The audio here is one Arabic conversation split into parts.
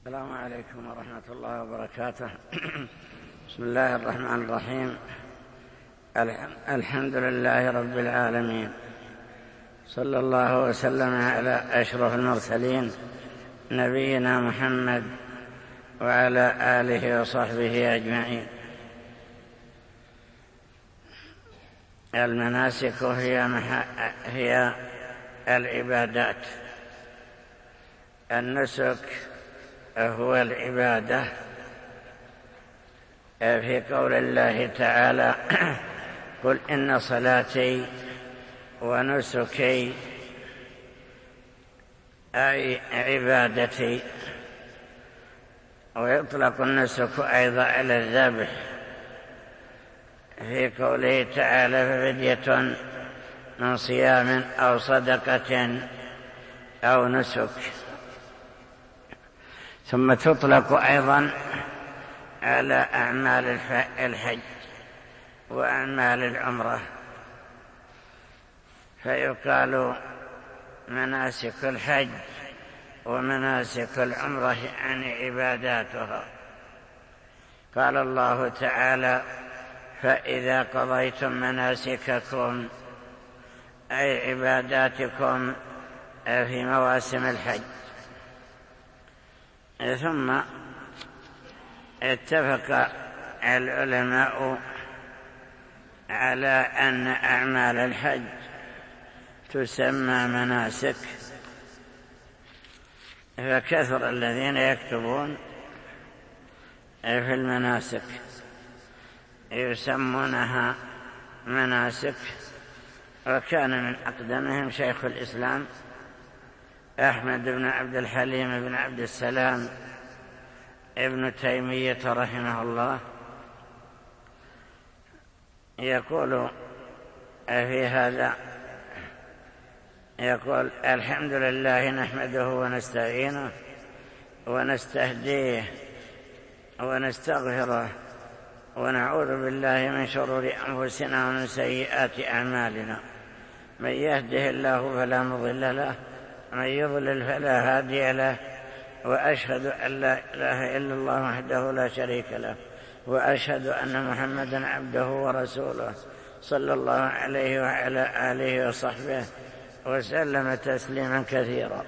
السلام عليكم ورحمة الله وبركاته. بسم الله الرحمن الرحيم. الحمد لله رب العالمين، صلى الله وسلم على أشرف المرسلين نبينا محمد وعلى آله وصحبه أجمعين. المناسك هي العبادات. النسك هو العبادة، في قول الله تعالى: قل إن صلاتي ونسكي أي عبادتي. ويطلق النسك أيضا على الذبح في قوله تعالى: ففدية من صيام أو صدقة أو نسك. ثم تطلق أيضا على أعمال الحج وأعمال العمرة، فيقال مناسك الحج ومناسك العمرة يعني عباداتها. قال الله تعالى: فإذا قضيتم مناسككم أي عباداتكم في مواسم الحج. ثم اتفق العلماء على أن أعمال الحج تسمى مناسك، فكثر الذين يكتبون في المناسك يسمونها مناسك. وكان من أقدمهم شيخ الإسلام أحمد بن عبد الحليم بن عبد السلام ابن تيمية رحمه الله، يقول في هذا: يقول: الحمد لله نحمده ونستعينه ونستهديه ونستغفره ونعوذ بالله من شرور أنفسنا ومن سيئات أعمالنا، من يهده الله فلا مضل له ومن يضلل فلا هادي له، وأشهد أن لا إله إلا الله وحده لا شريك له، وأشهد أن محمدا عبده ورسوله صلى الله عليه وعلى آله وصحبه وسلم تسليما كثيرا.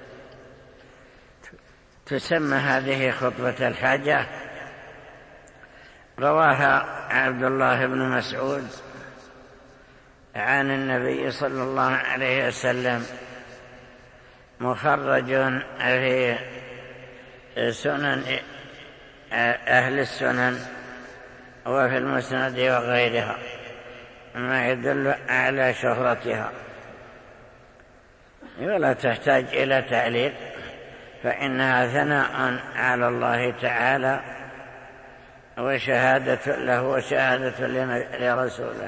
تسمى هذه خطبة الحاجة. رواها عبد الله بن مسعود عن النبي صلى الله عليه وسلم، مخرج في سنن أهل السنن وفي المسند وغيرها، ما يدل على شهرتها، ولا تحتاج إلى تعليق، فإنها ثناء على الله تعالى وشهادة له وشهادة لرسوله.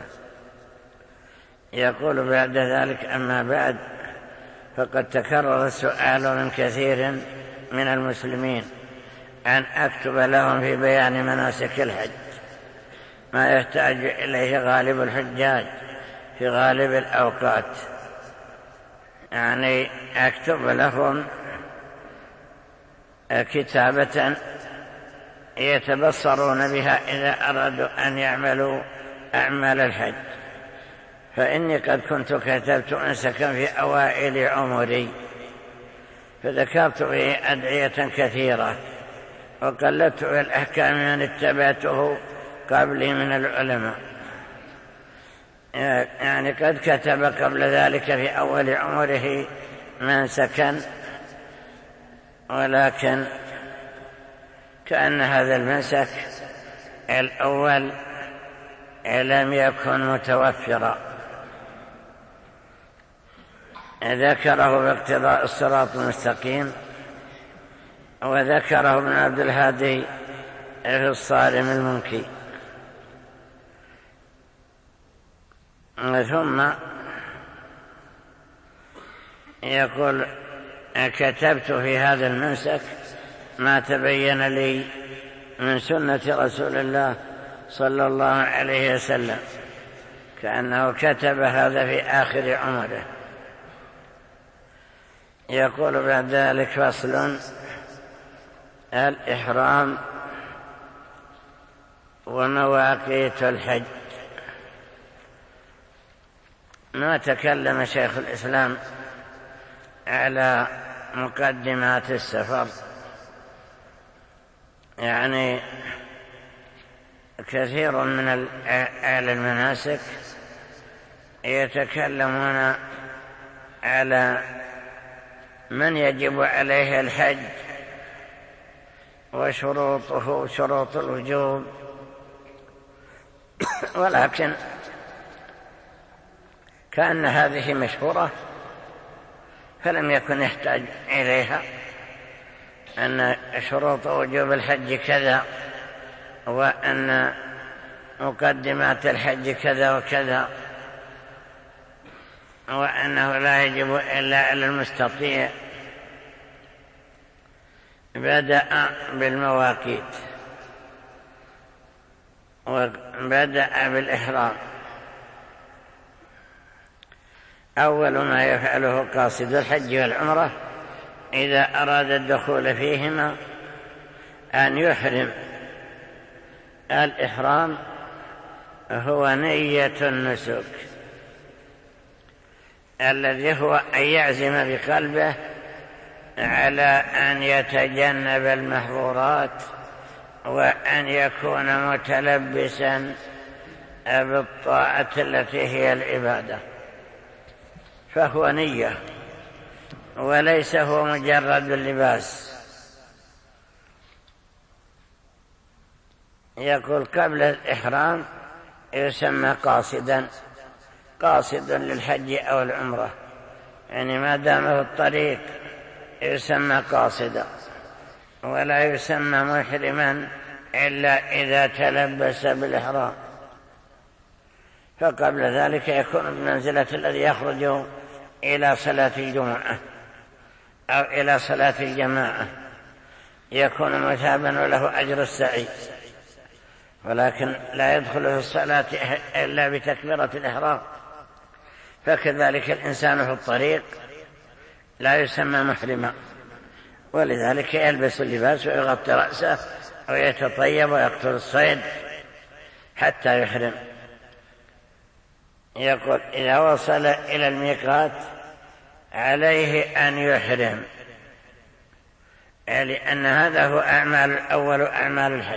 يقول بعد ذلك: أما بعد، فقد تكرر السؤال من كثير من المسلمين أن أكتب لهم في بيان مناسك الحج ما يحتاج إليه غالب الحجاج في غالب الأوقات، يعني أكتب لهم كتابة يتبصرون بها إذا أرادوا أن يعملوا أعمال الحج. فإني قد كنت كتبت أنسكا في أوائل عمري، فذكرت به أدعية كثيرة، وقلدت بالأحكام من اتبعته قبلي من العلماء. يعني قد كتب قبل ذلك في أول عمره منسكا، ولكن كأن هذا المنسك الأول لم يكن متوفرا. ذكره باقتضاء الصراط المستقيم، وذكره ابن عبد الهادي في الصارم المنكي. ثم يقول: كتبت في هذا المنسك ما تبين لي من سنة رسول الله صلى الله عليه وسلم، كأنه كتب هذا في آخر عمره. يقول بعد ذلك: فصل: الإحرام ومواقيت الحج. ما تكلم شيخ الإسلام على مقدمات السفر، يعني كثير من أهل المناسك يتكلمون على من يجب عليه الحج وشروطه شروط الوجوب، ولكن كأن هذه مشهورة فلم يكن يحتاج إليها، أن شروط وجوب الحج كذا، وأن مقدمات الحج كذا وكذا، وأنه لا يجب إلا على المستطيع. بدأ بالمواقيت وبدأ بالإحرام. أول ما يفعله قاصد الحج والعمرة إذا أراد الدخول فيهما أن يحرم. الإحرام هو نية النسك، الذي هو أن يعزم بقلبه على أن يتجنب المحظورات وأن يكون متلبسا بالطاعة التي هي العبادة، فهو نية وليس هو مجرد اللباس. يقول قبل الإحرام يسمى قاصدا، قاصد للحج أو العمرة، يعني ما دام في الطريق يسمى قاصدا، ولا يسمى محرما إلا إذا تلبس بالإحرام. فقبل ذلك يكون بمنزلة الذي يخرج إلى صلاة الجمعة أو إلى صلاة الجماعة، يكون مثابا وله أجر السعي، ولكن لا يدخل في الصلاة إلا بتكبيرة الإحرام. فكذلك الإنسان في الطريق لا يسمى محرما، ولذلك يلبس اللباس ويغطي رأسه ويتطيب ويقتل الصيد حتى يحرم. يقول إذا وصل إلى الميقات عليه أن يحرم، لأن هذا هو أول أعمال الحج.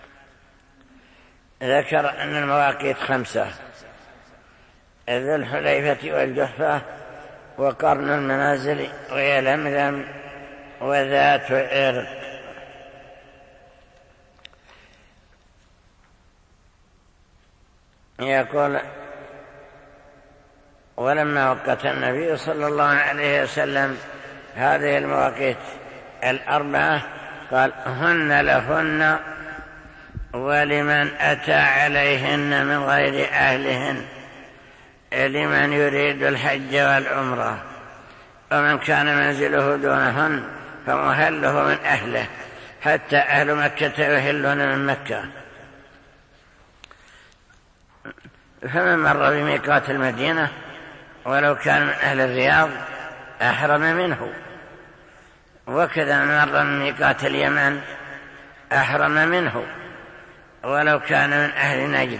ذكر أن المواقيت 5: ذو الحليفة والجحفة وقرن المنازل ويلملم وذات عرق. يقول ولما وقت النبي صلى الله عليه وسلم هذه المواقيت 4 قال هن لهن ولمن أتى عليهن من غير أهلهن، لمن يريد الحج والعمرة، ومن كان منزله دونهن فمهله من أهله، حتى أهل مكة يهلون من مكة. فمن مر بميقات المدينة ولو كان من أهل الرياض أحرم منه، وكذا من مر من ميقات اليمن أحرم منه ولو كان من أهل نجد.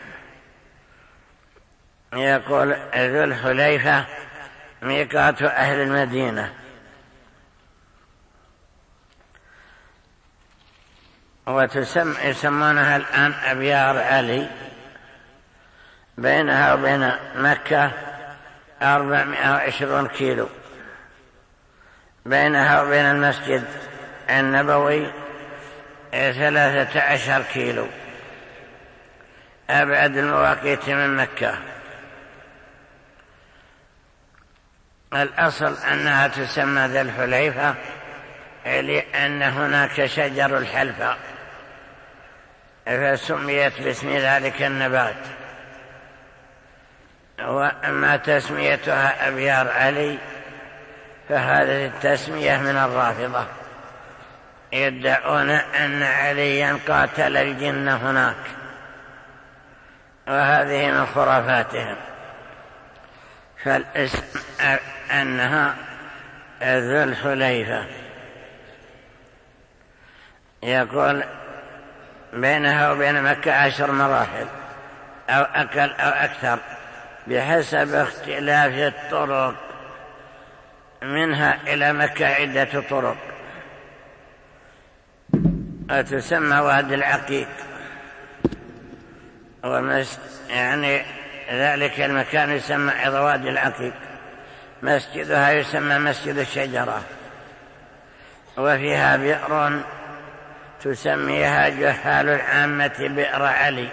يقول ذو الحليفة ميقات أهل المدينة، يسمونها الآن أبيار علي، بينها وبين مكة 420 كيلو، بينها وبين المسجد النبوي 13 كيلو، أبعد المواقيت من مكة. الأصل أنها تسمى ذا الحليفة لأن هناك شجر الحلفة فسميت باسم ذلك النبات. وأما تسميتها أبيار علي فهذه التسمية من الرافضة، يدعون أن عليا قاتل الجن هناك، وهذه من خرافاتهم. فالاسم أنها ذو الحليفة. يقول بينها وبين مكة 10 مراحل أو أقل أو أكثر بحسب اختلاف الطرق، منها إلى مكة عدة طرق وتسمى وادي العقيق، يعني ذلك المكان يسمى وادي العقيق. مسجدها يسمى مسجد الشجرة، وفيها بئر تسميها جهال العامة بئر علي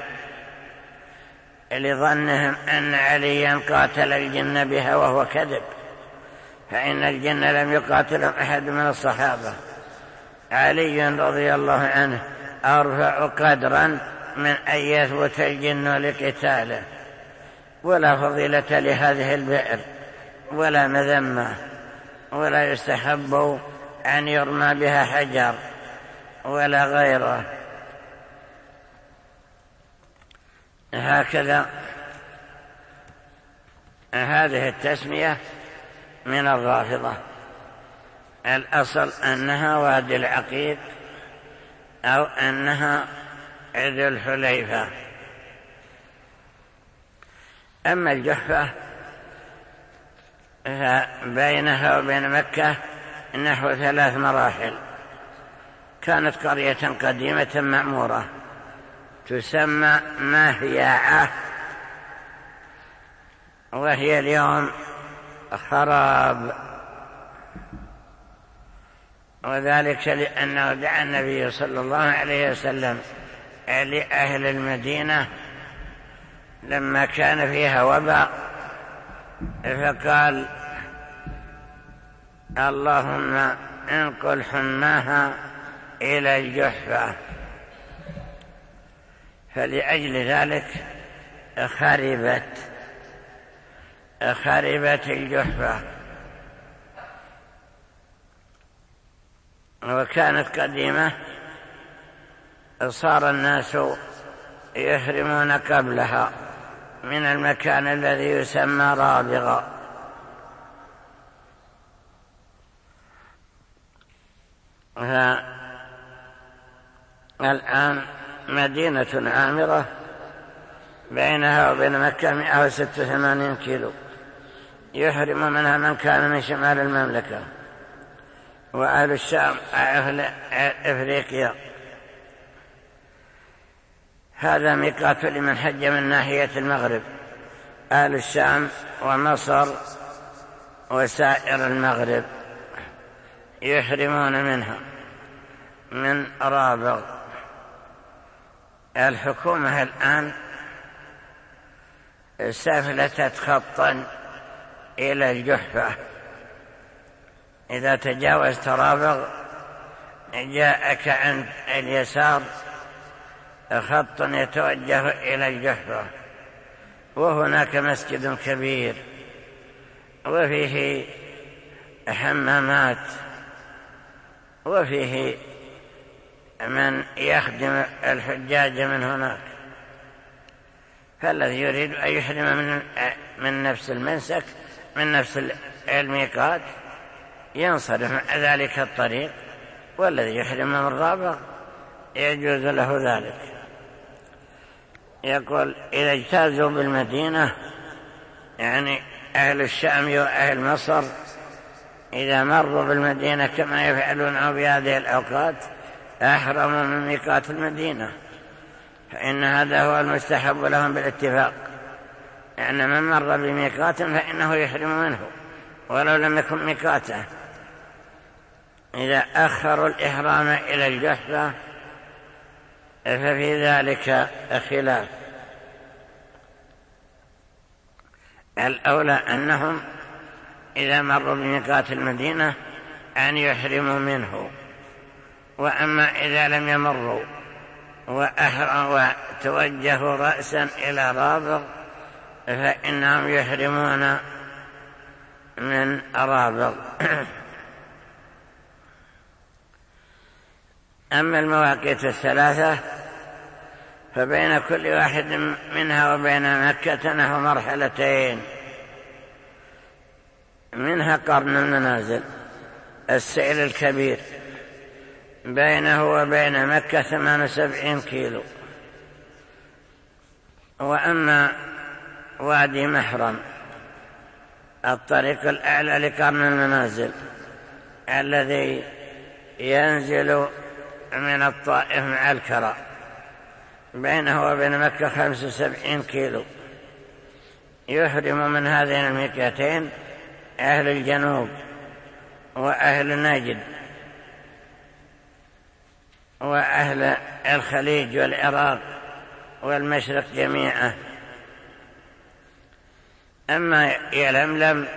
لظنهم أن عليا قاتل الجن بها، وهو كذب، فإن الجن لم يقاتلهم أحد من الصحابة. علي رضي الله عنه أرفع قدرا من أن يثبت الجن لقتاله، ولا فضيلة لهذه البئر ولا مذمة، ولا يستحب أن يرمى بها حجر ولا غيره. هكذا هذه التسمية من الرافضة. الأصل أنها وادي العقيق أو أنها ذو الحليفة. أما الجحفة فبينها وبين مكة نحو 3 مراحل. كانت قرية قديمة معمورة تسمى ماهياعة، وهي اليوم خراب، وذلك لأنه دعا النبي صلى الله عليه وسلم لأهل المدينة لما كان فيها وباء، فقال: اللهم انقل حماها إلى الجحفة. فلأجل ذلك خربت الجحفة، وكانت قديمة صار الناس يحرمون قبلها من المكان الذي يسمى رابغة. الآن مدينة عامرة بينها وبين مكة 186 كيلو، يحرم منها من كان من شمال المملكة وأهل الشام أهل إفريقيا. هذا ميقات لمن حج من ناحية المغرب، أهل الشام ومصر وسائر المغرب يحرمون منها من رابغ. الحكومة الآن سفلتت خطا إلى الجحفة، إذا تجاوزت رابغ جاءك عند اليسار خط يتوجه إلى الجحفة، وهناك مسجد كبير وفيه حمامات وفيه من يخدم الحجاج من هناك. فالذي يريد أن يحرم من نفس المنسك من نفس الميقات ينصرف مع ذلك الطريق، والذي يحرم من رابغ يجوز له ذلك. يقول: إذا اجتازوا بالمدينة، يعني أهل الشام وأهل مصر إذا مروا بالمدينة كما يفعلون بهذه الأوقات أحرموا من ميقات المدينة، فإن هذا هو المستحب لهم بالاتفاق. يعني من مر بميقات فإنه يحرم منه ولو لم يكن ميقاته. إذا أخروا الإحرام إلى الجحفة ففي ذلك خلاف. الأولى أنهم إذا مروا بميقات المدينة أن يحرموا منه، وأما إذا لم يمروا وتوجهوا رأسا إلى رابغ فإنهم يحرمون من رابغ. أما المواقيت الثلاثة فبين كل واحد منها وبين مكة نحو مرحلتين، منها قرن المنازل السيل الكبير بينه وبين مكة 78 كيلو. وأما وادي محرم الطريق الأعلى لقرن المنازل الذي ينزل من الطائف مع الكرى، بينه وبين مكة 75 كيلو، يحرم من هذين المكتين أهل الجنوب وأهل نجد وأهل الخليج والعراق والمشرق جميعا. أما يلملم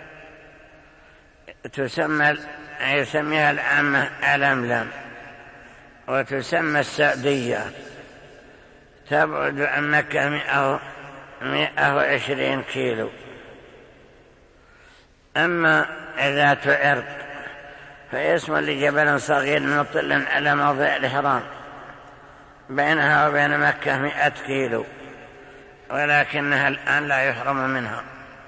يسميها العامة ألملم، وتسمى السعدية، تبعد عن مكة 120 كيلو. أما ذات عرق فاسم لجبل صغير مطل على موضع الإحرام، بينها وبين مكة 100 كيلو، ولكنها الآن لا يحرم منها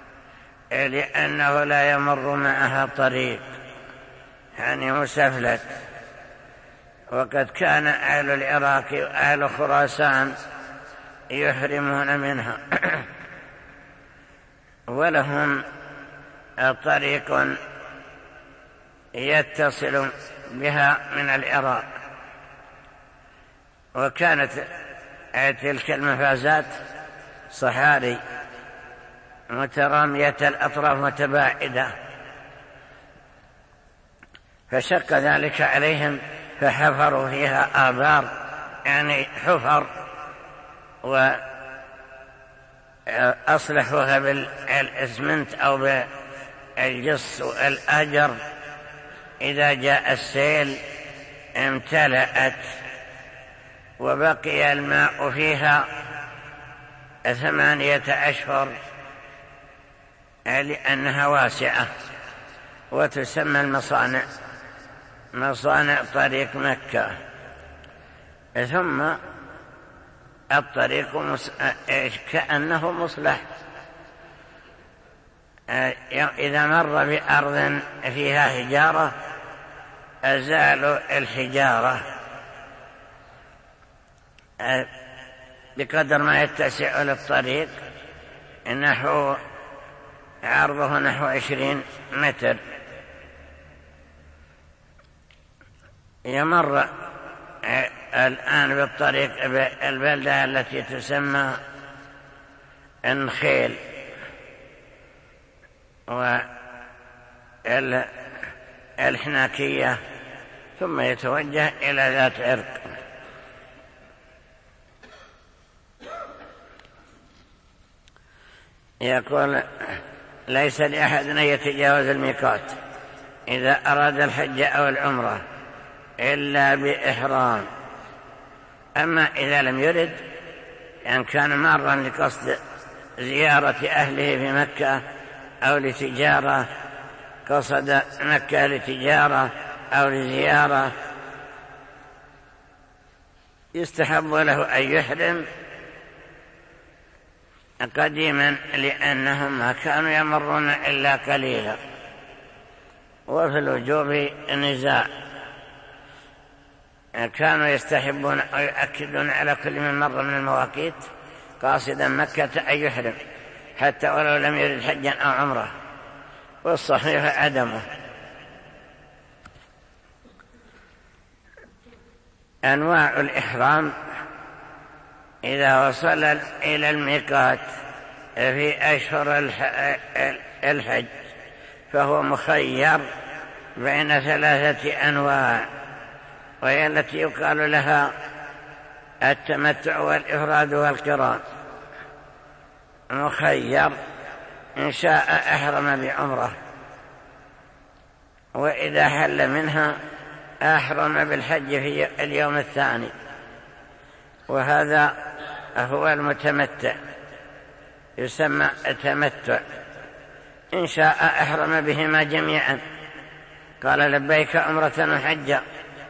لأنه لا يمر معها طريق، يعني مسفلت. وقد كان أهل العراق وأهل خراسان يحرمون منها ولهم طريق يتصل بها من العراق. وكانت تلك المفازات صحاري مترامية الأطراف متباعدة، فشق ذلك عليهم فحفروا فيها آبار، يعني حفر، وأصلحوها بالإسمنت أو بالجص والأجر. إذا جاء السيل امتلأت وبقي الماء فيها 8 أشهر لأنها واسعة، وتسمى المصانع، مصانع طريق مكة. ثم الطريق كأنه مصلح، إذا مر بأرض فيها حجارة أزالوا الحجارة بقدر ما يتسع للطريق، عرضه نحو 20 متر. يمر الآن بالطريق بالبلدة التي تسمى النخيل والحناكية، ثم يتوجه إلى ذات عرق. يقول: ليس لأحد أن يتجاوز الميقات إذا أراد الحج أو العمرة إلا بإحرام. أما إذا لم يرد، يعني كان مارا لقصد زيارة أهله في مكة أو لتجارة، قصد مكة لتجارة أو لزيارة، يستحب له أن يحرم قديما، لأنهم ما كانوا يمرون إلا قليلا. وفي الوجوب نزاع، كانوا يستحبون أو يؤكدون على كل من مر من المواقيت قاصدا مكة أن يحرم حتى ولو لم يرد حجا أو عمره، والصحيح عدمه. أنواع الإحرام: إذا وصل إلى الميقات في أشهر الحج فهو مخير بين 3 أنواع، وهي التي يقال لها التمتع والإفراد والقران. مخير، إن شاء أحرم بعمره، وإذا حل منها أحرم بالحج في اليوم الثاني، وهذا هو المتمتع، يسمى التمتع. إن شاء أحرم بهما جميعا، قال لبيك عمرة وحجا،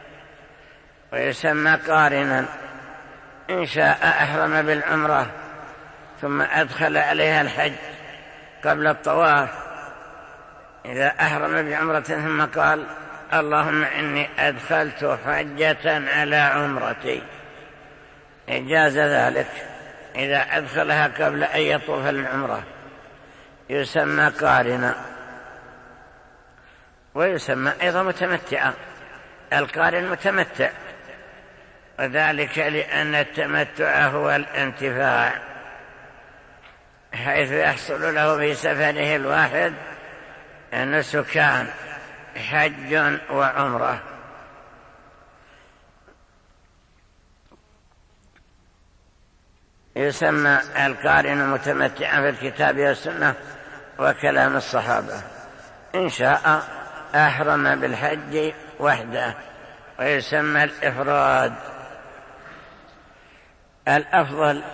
ويسمى قارنا. إن شاء أحرم بالعمرة ثم أدخل عليها الحج قبل الطواف، إذا أحرم بعمرة ثم قال اللهم إني أدخلت حجة على عمرتي، إجاز ذلك إذا أدخلها قبل أن يطوف العمرة يسمى قارنا، ويسمى أيضا متمتعا. القارن متمتع، وذلك لأن التمتع هو الانتفاع، حيث يحصل له في سفره الواحد نسكان حج وعمرة. يسمى القارن متمتعا في الكتاب والسنة وكلام الصحابة. إن شاء أحرم بالحج وحده، ويسمى الإفراد. الأفضل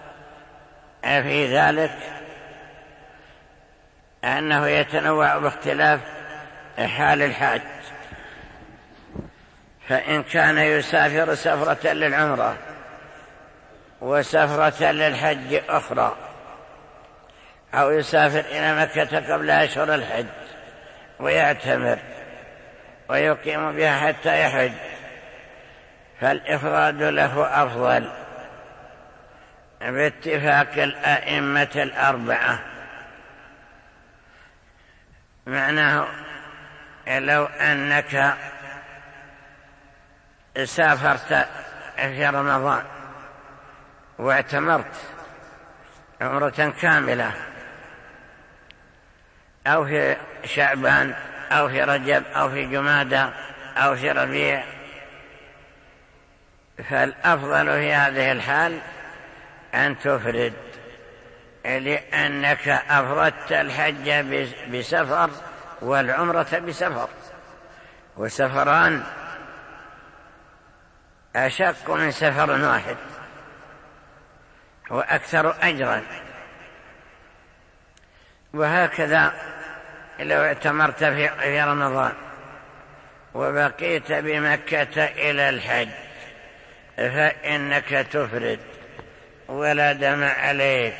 في ذلك أنه يتنوع باختلاف حال الحاج، فإن كان يسافر سفرة للعمرة وسفرة للحج أخرى، أو يسافر إلى مكة قبل أشهر الحج ويعتمر ويقيم بها حتى يحج، فالإفراد له أفضل باتفاق الأئمة الأربعة. معناه لو أنك سافرت في رمضان واعتمرت عمرة كاملة، أو في شعبان أو في رجب أو في جمادى أو في ربيع، فالأفضل في هذه الحال أن تفرد، لأنك أفردت الحج بسفر والعمرة بسفر، وسفران أشق من سفر واحد وأكثر أجرا. وهكذا لو اعتمرت في رمضان وبقيت بمكة إلى الحج فإنك تفرد ولا دم عليك.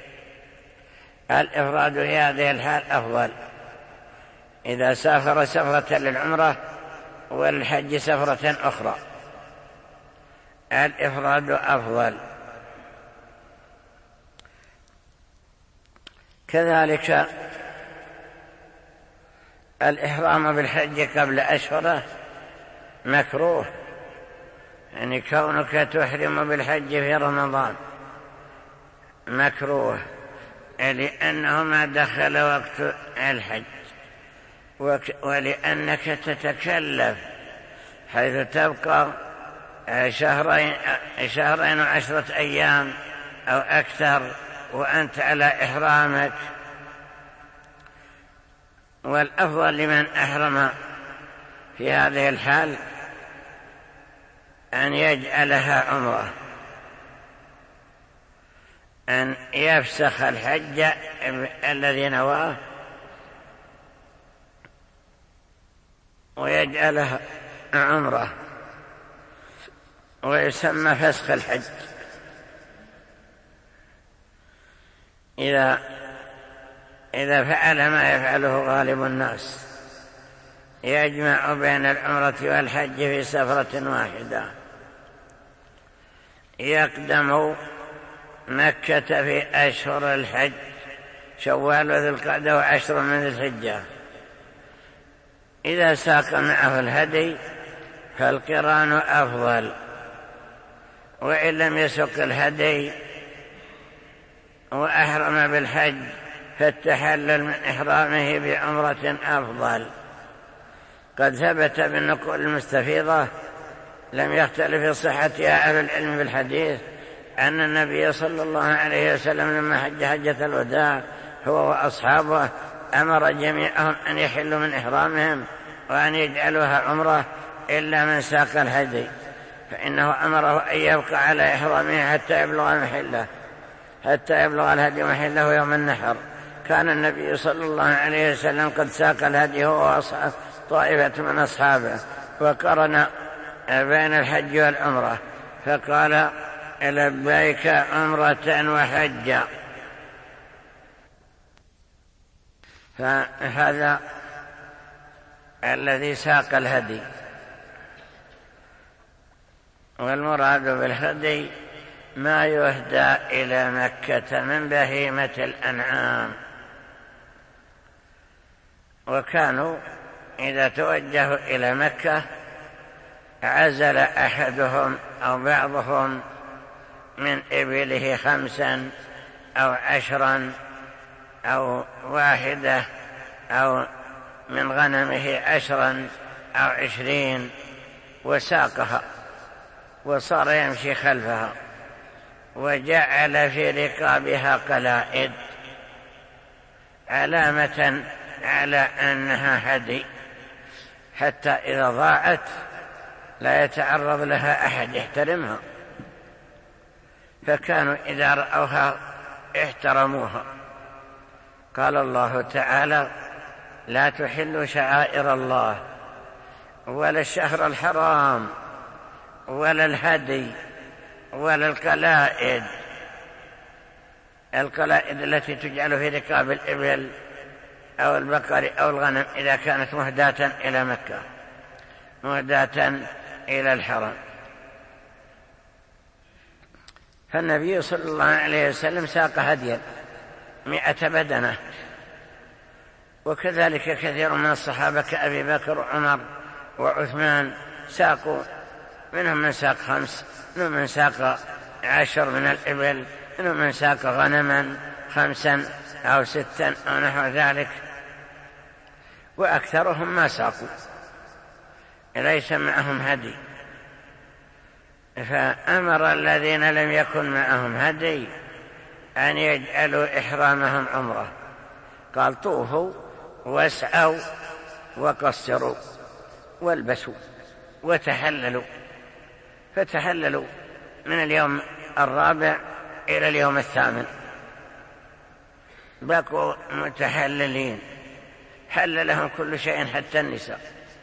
الإفراد في هذه الحال أفضل إذا سافر سفرة للعمرة والحج سفرة أخرى، الإفراد أفضل. كذلك الإحرام بالحج قبل أشهره مكروه، يعني كونك تحرم بالحج في رمضان مكروه، لأنه ما دخل وقت الحج، ولأنك تتكلف حيث تبقى شهرين و10 أيام أو أكثر وأنت على إحرامك. والأفضل لمن أحرم في هذه الحال أن يجعلها عمره، أن يفسخ الحج الذي نواه ويجعلها عمره، ويسمى فسخ الحج. إذا فعل ما يفعله غالب الناس، يجمع بين العمرة والحج في سفرة واحدة، يقدم مكة في أشهر الحج شوال وذي القعدة و10 من ذي الحجة. إذا ساق معه الهدي فالقران أفضل، وإن لم يسق الهدي وأحرم بالحج فالتحلل من إحرامه بعمرة أفضل. قد ثبت بالنقول المستفيضة لم يختلف في صحتها أهل العلم بالحديث أن النبي صلى الله عليه وسلم لما حج حجة الوداع هو وأصحابه أمر جميعهم أن يحلوا من إحرامهم وأن يجعلوها عمرة إلا من ساق الهدي، فإنه أمره أن يبقى على إحرامه حتى يبلغ الهدي محله يوم النحر. كان النبي صلى الله عليه وسلم قد ساق الهدي هو طائفة من أصحابه، وقرن بين الحج والعمرة فقال لبيك عمرة وحجا. فهذا الذي ساق الهدي. والمراد بالهدي ما يهدى إلى مكة من بهيمة الأنعام. وكانوا إذا توجهوا إلى مكة عزل أحدهم أو بعضهم من إبله 5 أو 10 أو 1 أو من غنمه 10 أو 20 وساقها وصار يمشي خلفها، وجعل في رقابها قلائد علامة على أنها هدي، حتى إذا ضاعت لا يتعرض لها أحد يحترمها. فكانوا إذا رأوها احترموها. قال الله تعالى: لا تحلوا شعائر الله ولا الشهر الحرام ولا الهدي ولا القلائد التي تجعل في ركاب الإبل أو البقر أو الغنم إذا كانت مهداة إلى مكة، مهداة إلى الحرم. فالنبي صلى الله عليه وسلم ساق هديا 100 بدنة، وكذلك كثير من الصحابة كأبي بكر وعمر وعثمان ساقوا، منهم من ساق 5، منهم من ساق 10 من الإبل، منهم من ساق غنما 5 أو 6 أو نحو ذلك، وأكثرهم ما ساقوا، ليس معهم هدي. فأمر الذين لم يكن معهم هدي أن يجعلوا إحرامهم عمرة. قال: طوفوا واسعوا وقصروا والبسوا وتحللوا. فتحللوا من اليوم 4 إلى اليوم 8، بقوا متحللين، حل لهم كل شيء حتى النساء.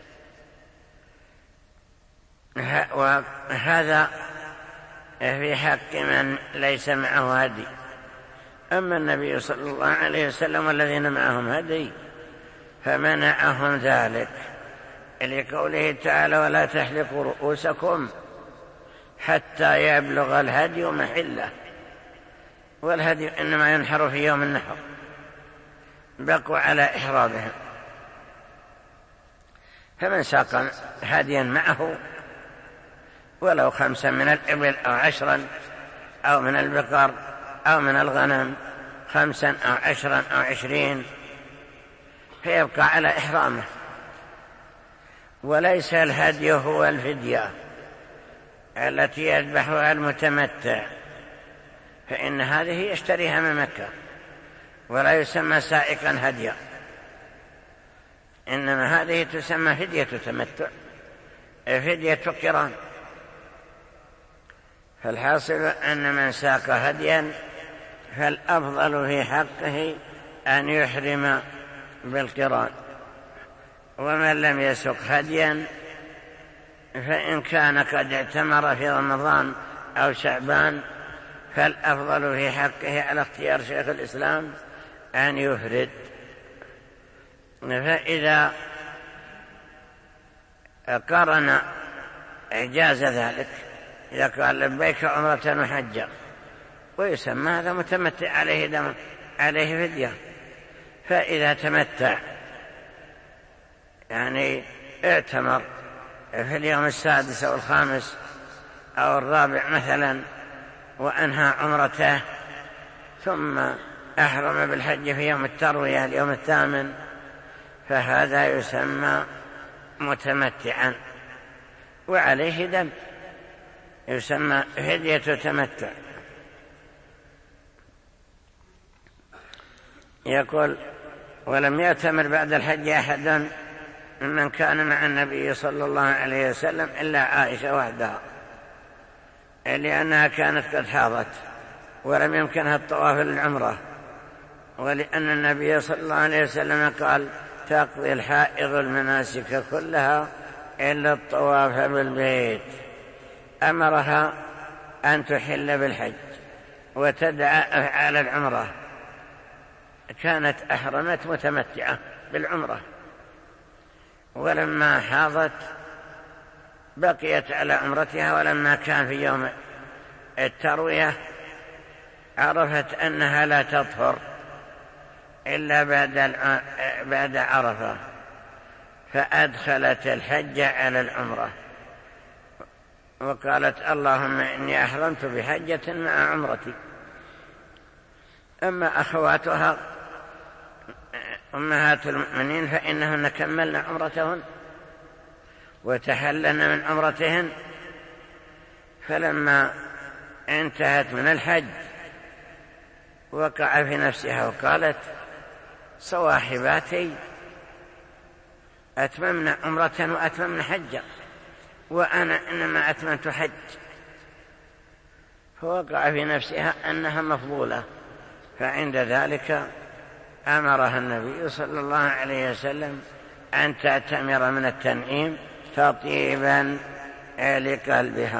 وهذا في حق من ليس معه هدي. أما النبي صلى الله عليه وسلم والذين معهم هدي فمنعهم ذلك لقوله تعالى: ولا تحلقوا رؤوسكم حتى يبلغ الهدي محله. والهدي إنما ينحر في يوم النحر. بقوا على إحرامهم. فمن ساق هديا معه ولو 5 من الإبل أو 10 أو من البقر أو من الغنم 5 أو 10 أو 20 فيبقى على إحرامه. وليس الهدي هو الفدية التي يذبحها المتمتع، فإن هذه يشتريها من مكة ولا يسمى سائقا هديا، إنما هذه تسمى فدية تمتع، فدية قران. فالحاصل أن من ساق هديا فالأفضل في حقه أن يحرم بالقران. ومن لم يسق هديا فإن كان قد اعتمر في رمضان أو شعبان فالأفضل في حقه على اختيار شيخ الإسلام أن يفرد. فإذا قارن إجاز ذلك، إذا قال لبيك عمرة وحجة، ويسمى هذا متمتع عليه فدية. فإذا تمتع يعني اعتمر في اليوم 6 أو 5 أو 4 مثلا وأنهى عمرته ثم أحرم بالحج في يوم التروية اليوم 8، فهذا يسمى متمتعا وعليه دم، يسمى هدية تمتع. يقول: ولم يأتمر بعد الحج أحد ممن كان مع النبي صلى الله عليه وسلم إلا عائشة وحدها، لأنها كانت قد حاضت ولم يمكنها الطواف للعمرة، ولأن النبي صلى الله عليه وسلم قال: تقضي الحائض المناسك كلها إلا الطواف بالبيت. أمرها أن تحل بالحج وتدعى على العمرة. كانت أحرمت متمتعة بالعمرة، ولما حاضت بقيت على عمرتها، ولما كان في يوم التروية عرفت أنها لا تطهر إلا بعد عرفة، فأدخلت الحج على العمرة وقالت اللهم إني أحرمت بحجة مع عمرتي. أما أخواتها أمهات المؤمنين فإنهن كملن عمرتهن وتحلن من عمرتهن، فلما انتهت من الحج وقع في نفسها وقالت صواحباتي أتممن عمرة وأتممن حجة وأنا إنما أتممت حج، فوقع في نفسها أنها مفضولة. فعند ذلك أمرها النبي صلى الله عليه وسلم أن تعتمر من التنعيم تطيبا لقلبها.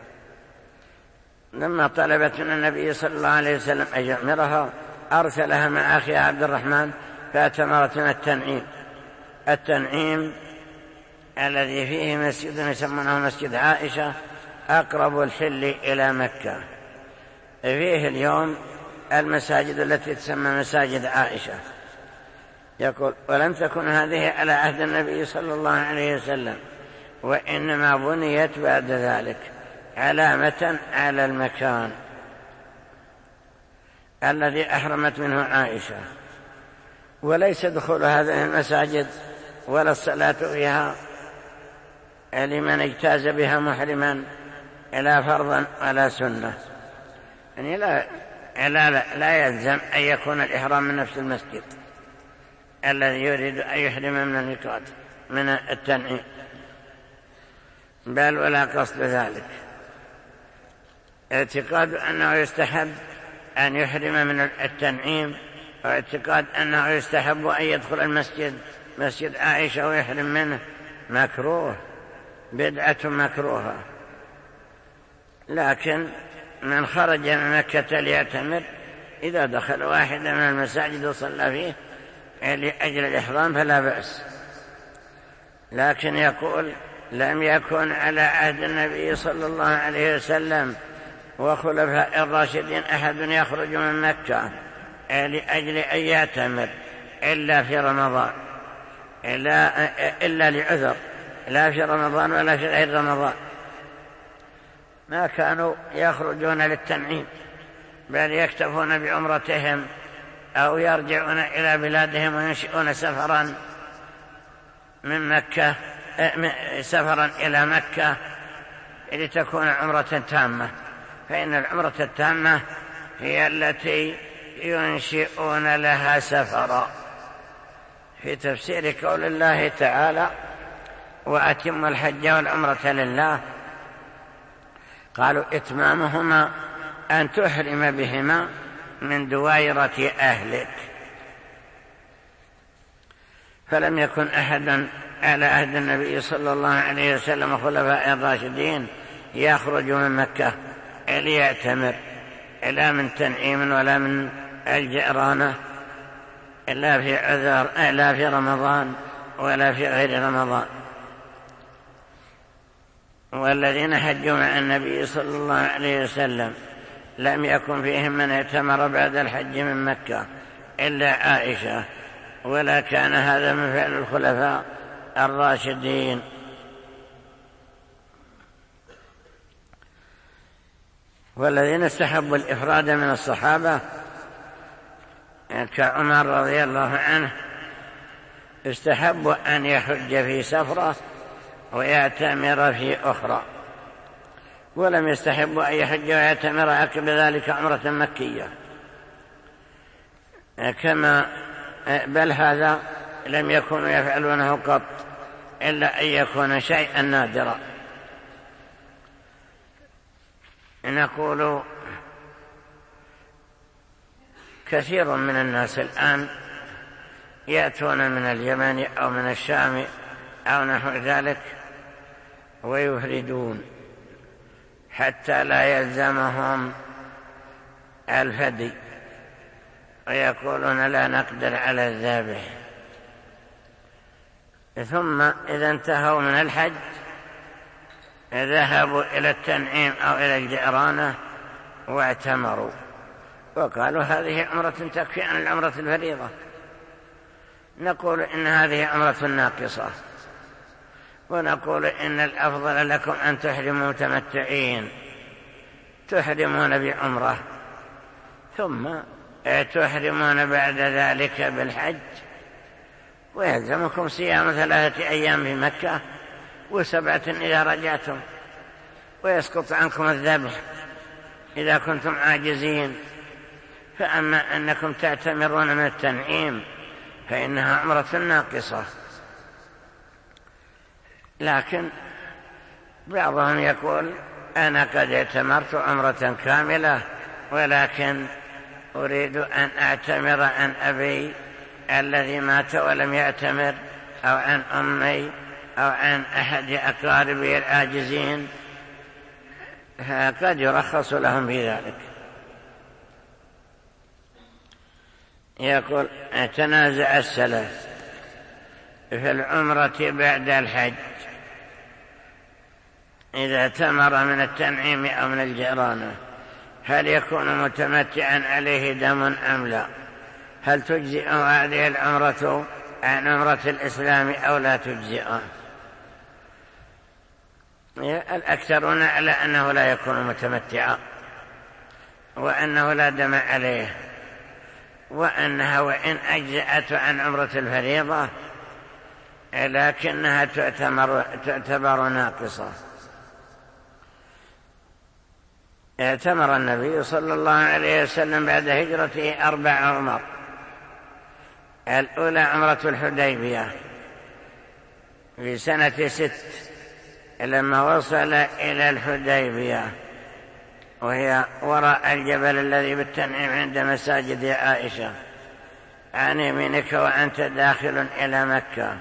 لما طلبت من النبي صلى الله عليه وسلم أن يعمرها أرسلها مع أخيها عبد الرحمن فاعتمرت من التنعيم الذي فيه مسجد يسمونه مسجد عائشة أقرب الحل إلى مكة. فيه اليوم المساجد التي تسمى مساجد عائشة. يقول ولم تكن هذه على عهد النبي صلى الله عليه وسلم، وإنما بنيت بعد ذلك علامة على المكان الذي أحرمت منه عائشة، وليس دخول هذه المساجد ولا الصلاة فيها لمن اجتاز بها محرما لا فرضا ولا سنة. يعني لا يلزم أن يكون الإحرام من نفس المسجد الذي يريد أن يحرم من الميقات من التنعيم، بل ولا قصد ذلك. اعتقاد أنه يستحب أن يحرم من التنعيم، واعتقاد أنه يستحب أن يدخل المسجد مسجد عائشة ويحرم منه مكروه، بدعة مكروهة. لكن من خرج من مكة ليعتمر إذا دخل واحد من المساجد وصلى فيه لأجل الإحرام فلا بأس. لكن يقول لم يكن على عهد النبي صلى الله عليه وسلم وخلفاء الراشدين أحد يخرج من مكة لأجل أن يعتمر إلا في رمضان، إلا لعذر، لا في رمضان ولا في غير رمضان. ما كانوا يخرجون للتنعيم، بل يكتفون بعمرتهم أو يرجعون إلى بلادهم وينشئون سفرا من مكة سفرا إلى مكة لتكون عمرة تامة. فإن العمرة التامة هي التي ينشئون لها سفرا. في تفسير قول الله تعالى وأتم الحج والعمرة لله، قالوا إتمامهما أن تحرم بهما من دوائرة أهلك. فلم يكن أحد على عهد النبي صلى الله عليه وسلم وخلفاء الراشدين يخرج من مكة ليعتمر لا من تنعيم ولا من الجعرانة إلا في عذر، لا في رمضان ولا في غير رمضان. والذين حجوا مع النبي صلى الله عليه وسلم لم يكن فيهم من اعتمر بعد الحج من مكة إلا عائشة، ولا كان هذا من فعل الخلفاء الراشدين. والذين استحبوا الإفراد من الصحابة كعمر رضي الله عنه استحبوا أن يحج في سفرة ويعتمر في أخرى، ولم يستحبوا أن يحج ويعتمر عقب ذلك عمرة مكية بل هذا لم يكونوا يفعلونه قط إلا أن يكون شيئا نادرا. نقول كثير من الناس الآن يأتون من اليمن أو من الشام أو نحو ذلك ويفردون حتى لا يلزمهم الفدي، ويقولون لا نقدر على الذابح. ثم إذا انتهوا من الحج ذهبوا إلى التنعيم أو إلى الجعرانة واعتمروا، وقالوا هذه عمرة تكفي عن العمرة الفريضة. نقول إن هذه عمرة ناقصة، ونقول إن الأفضل لكم أن تحرموا متمتعين، تحرمون بعمرة ثم تحرمون بعد ذلك بالحج، ويلزمكم صيام 3 أيام في مكة و7 إذا رجعتم، ويسقط عنكم الذبح إذا كنتم عاجزين. فأما أنكم تعتمرون من التنعيم فإنها عمرة ناقصة. لكن بعضهم يقول أنا قد اعتمرت عمرة كاملة، ولكن أريد أن أعتمر عن أبي الذي مات ولم يعتمر، أو عن أمي، أو عن أحد أقاربي العاجزين، قد يرخص لهم في ذلك. يقول تنازع السلف في العمرة بعد الحج إذا تمر من التنعيم أو من الجعرانة، هل يكون متمتعا عليه دم أم لا؟ هل تجزئ هذه العمرة عن عمرة الإسلام أو لا تجزئ؟ الأكثرون على أنه لا يكون متمتعا، وأنه لا دم عليه، وأنها وإن أجزأت عن عمرة الفريضة لكنها تعتبر ناقصة. اعتمر النبي صلى الله عليه وسلم بعد هجرته 4 عمر. الأولى عمرة الحديبية في سنة 6 لما وصل إلى الحديبية، وهي وراء الجبل الذي بالتنعيم عند مساجد عائشة، عن يمينك وأنت داخل إلى مكة.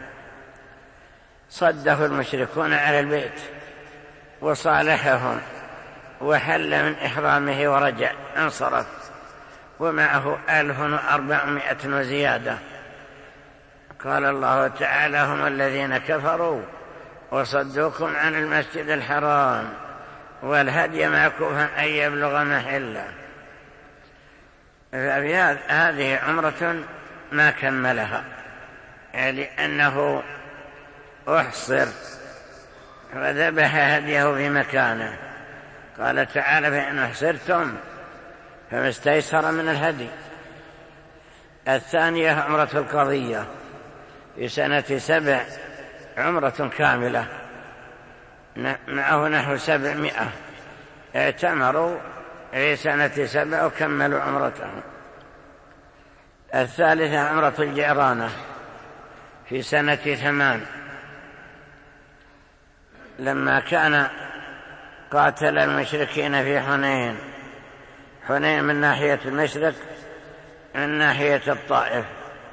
صده المشركون على البيت وصالحهم، وحل من إحرامه ورجع انصرف، ومعه 1400 وزيادة. قال الله تعالى هم الذين كفروا وصدوكم عن المسجد الحرام والهدي معكوفا أن يبلغ محله. هذه عمرة ما كملها لأنه أحصر وذبح هديه في مكانه. قال تعالى فإن أحصرتم فما استيسر من الهدي. الثانية عمرة القضية في سنة 7 عمرة كاملة، معه نحو 700 اعتمروا في سنة 7 وكملوا عمرتهم. الثالثة عمرة الجعرانة في سنة 8 لما كان قاتل المشركين في حنين من ناحية المشرق من ناحية الطائف،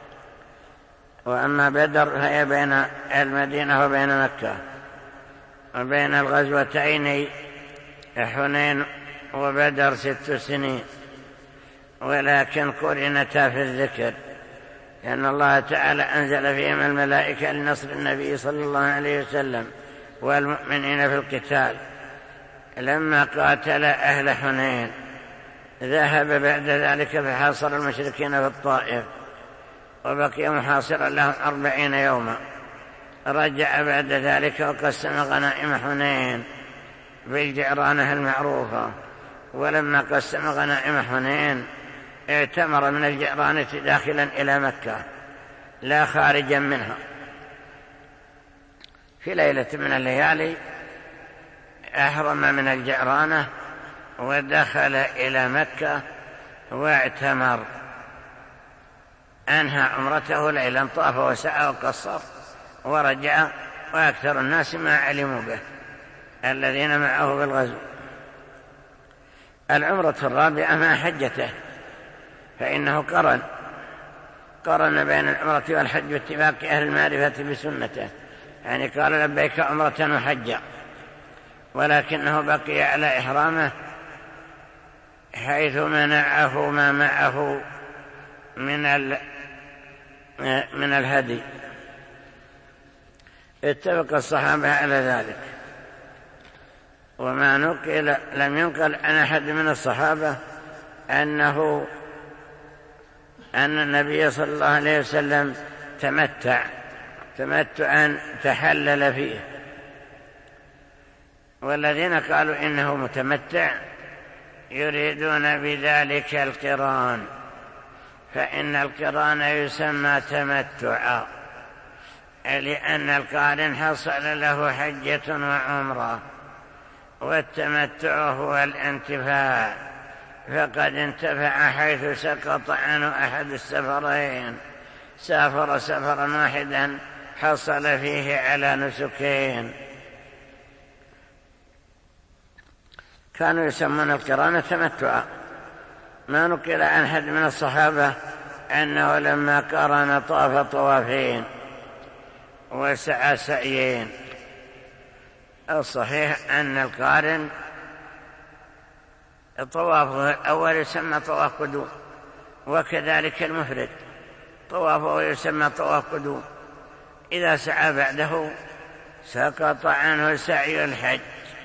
وأما بدر فهي بين المدينة وبين مكة، وبين الغزوتين حنين وبدر 6 سنين، ولكن قرنتا في الذكر لأن الله تعالى أنزل فيهم الملائكة لنصر النبي صلى الله عليه وسلم والمؤمنين في القتال. لما قاتل أهل حنين ذهب بعد ذلك فحاصر المشركين في الطائف، وبقي محاصرا لهم 40 يوما. رجع بعد ذلك وقسم غنائم حنين بالجعرانة المعروفة، ولما قسم غنائم حنين اعتمر من الجعرانة داخلا إلى مكة لا خارجا منها. في ليلة من الليالي أحرم من الجعرانة ودخل إلى مكة واعتمر، أنهى عمرته ليلا، طاف وسعى وقصر ورجع، وأكثر الناس ما علموا به الذين معه بالغزو. العمرة الرابعة مع حجته، فإنه قرن بين العمرة والحج باتفاق أهل المعرفة بسنته، يعني قال لبيك عمرة وحجا، ولكنه بقي على إحرامه حيث منعه ما معه من الهدي. اتفق الصحابة على ذلك. وما نقل لم ينقل عن أحد من الصحابة أن النبي صلى الله عليه وسلم تمتعا تحلل فيه. والذين قالوا إنه متمتع يريدون بذلك القران، فإن القران يسمى تمتعا لأن القارن حصل له حجة وعمرة، والتمتع هو الانتفاع، فقد انتفع حيث سقط عنه أحد السفرين، سافر سفرا واحدا حصل فيه على نسكين. كانوا يسمون القران تمتعا. ما نقل عن أحد من الصحابة أنه لما قرن طاف طوافين وسعى سعيين. الصحيح أن القارن طوافه الأول يسمى طواف قدوم، وكذلك المفرد طوافه يسمى طواف قدوم. إذا سعى بعده سقط عنه سعي الحج،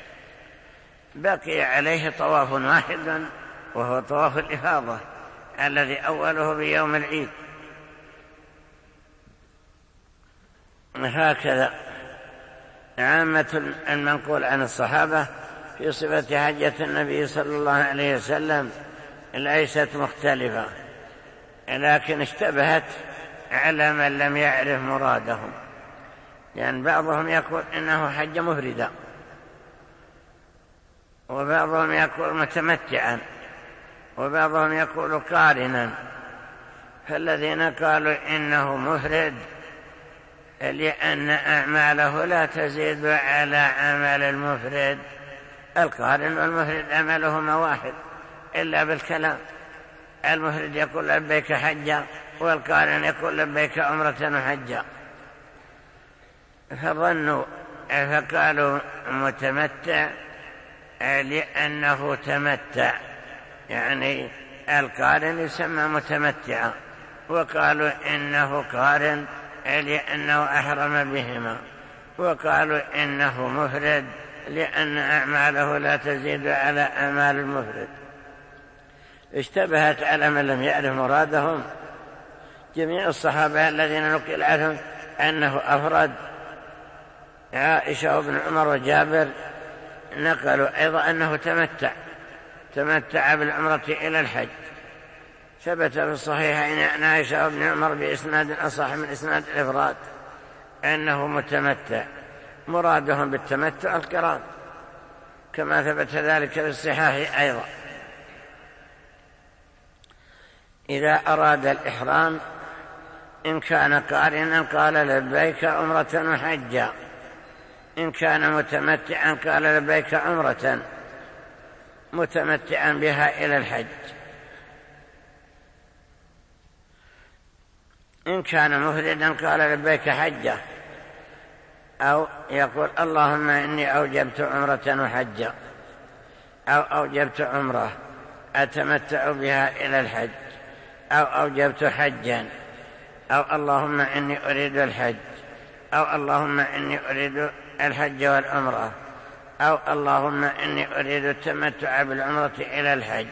بقي عليه طواف واحد وهو طواف الإفاضة الذي أوله بيوم العيد. هكذا عامة المنقول عن الصحابة في صفة حجة النبي صلى الله عليه وسلم ليست مختلفة، لكن اشتبهت على من لم يعرف مرادهم، لأن بعضهم يقول إنه حج مفردا، وبعضهم يقول متمتعا، وبعضهم يقول قارنا. فالذين قالوا إنه مفرد لأن أعماله لا تزيد على عمل المفرد. القارن والمفرد عملهما واحد إلا بالكلام. المفرد يقول لبيك حجا، والقارن يقول لبيك عمرة وحجا. فقالوا متمتع لأنه تمتع، يعني القارن يسمى متمتعا، وقالوا إنه قارن لأنه أحرم بهما، وقالوا إنه مفرد لأن أعماله لا تزيد على أعمال المفرد. اشتبهت على من لم يعرف مرادهم. جميع الصحابة الذين نقل عنهم أنه أفرد، عائشة وابن عمر وجابر، نقلوا أيضا أنه تمتع بالعمرة إلى الحج. ثبت في الصحيحين عن عائشة وابن عمر بإسناد أصح من إسناد الإفراد أنه متمتع، مرادهم بالتمتع القران، كما ثبت ذلك في الصحاح أيضا. إذا أراد الإحرام إن كان قارنا قال لبيك عمرة وحجا، إن كان متمتعا قال لبيك عمرة متمتعا بها إلى الحج، إن كان مفردا قال لبيك حجة، أو يقول اللهم إني أوجبت عمرة وحجة، أو أوجبت عمرة أتمتع بها إلى الحج، أو أوجبت حجا، أو اللهم إني أريد الحج، أو اللهم إني أريد الحج والعمرة، أو اللهم إني أريد التمتع بالعمرة إلى الحج.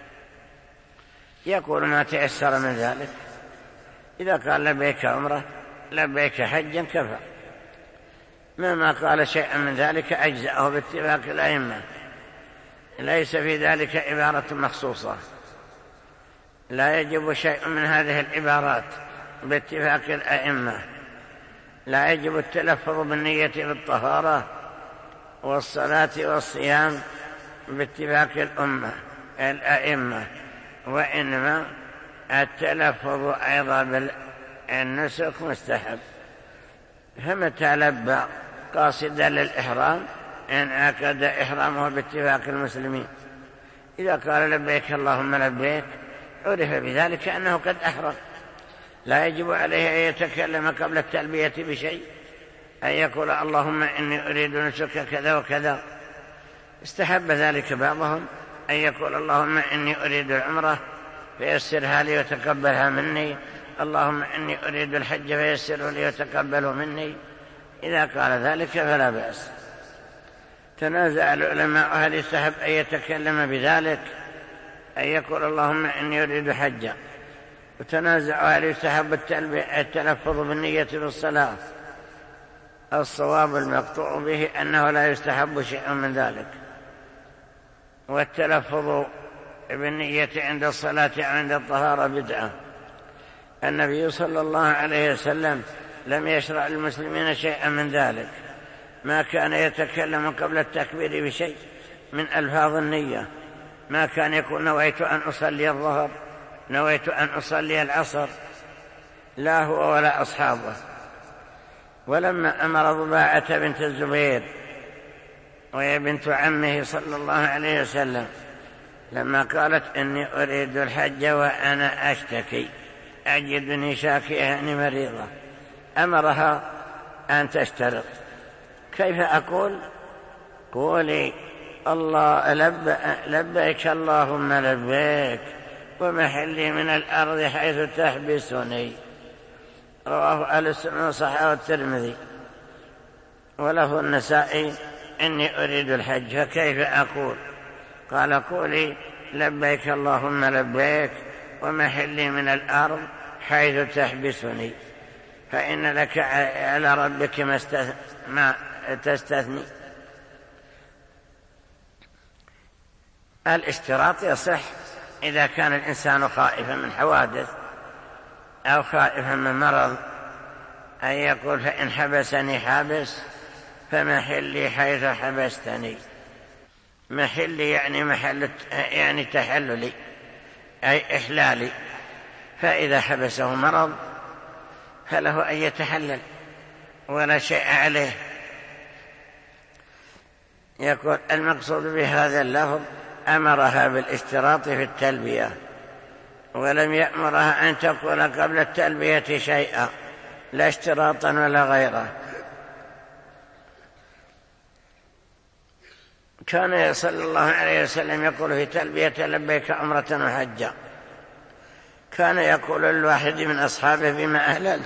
يقول ما تيسر من ذلك. إذا قال لبيك عمرة لبيك حجا كفى، مما قال شيئا من ذلك أجزأه باتفاق الأئمة، ليس في ذلك عبارة مخصوصة، لا يجب شيء من هذه العبارات باتفاق الأئمة. لا يجب التلفظ بالنية بالطهارة والصلاة والصيام باتفاق الأئمة، وإنما التلفظ أيضا بالنسك مستحب. فمتى لبى قاصدا للإحرام انعقد إحرامه باتفاق المسلمين. إذا قال لبيك اللهم لبيك عرف بذلك أنه قد أحرم، لا يجب عليه أن يتكلم قبل التلبية بشيء، أن يقول اللهم إني أريد نسك كذا وكذا. استحب ذلك بعضهم أن يقول اللهم إني أريد العمرة فيسرها لي وتقبلها مني، اللهم إني أريد الحج فيسره لي وتقبله مني، إذا قال ذلك فلا بأس. تنازع العلماء هل يستحب أن يتكلم بذلك، أن يقول اللهم إني أريد حجا، وتنازع هل يستحب التلفظ بالنية بالصلاة. الصواب المقطوع به أنه لا يستحب شيء من ذلك، والتلفظ بالنية عند الصلاة عند الطهارة بدعة. النبي صلى الله عليه وسلم لم يشرع للمسلمين شيئا من ذلك، ما كان يتكلم قبل التكبير بشيء من ألفاظ النية، ما كان يقول نويت أن أصلي الظهر، نويت أن أصلي العصر، لا هو ولا أصحابه. ولما أمر ضباعة بنت الزبير وهي بنت عمه صلى الله عليه وسلم لما قالت إني أريد الحج وأنا أشتكي أجدني شاكية يعني مريضة، أمرها أن تشترط. كيف أقول؟ قولي الله لبيك اللهم لبيك ومحلي من الأرض حيث تحبسني. رواه أهل السنة وصححه الترمذي، وله النسائي إني أريد الحج فكيف أقول؟ قال قولي لبيك اللهم لبيك ومحلي من الأرض حيث تحبسني، فإن لك على ربك ما تستثني. الاشتراط يصح إذا كان الإنسان خائفا من حوادث أو خائفا من مرض، أن يقول فإن حبسني حابس فمحلي حيث حبستني. محلي يعني تحللي أي إحلالي، فإذا حبسه مرض فله أن يتحلل ولا شيء عليه. يقول المقصود بهذا اللفظ أمرها بالاشتراط في التلبية، ولم يأمرها أن تقول قبل التلبية شيئا لا اشتراطا ولا غيره. كان صلى الله عليه وسلم يقول في تلبية لبيك عمرة وحجا، كان يقول للواحد من أصحابه بما أهللت.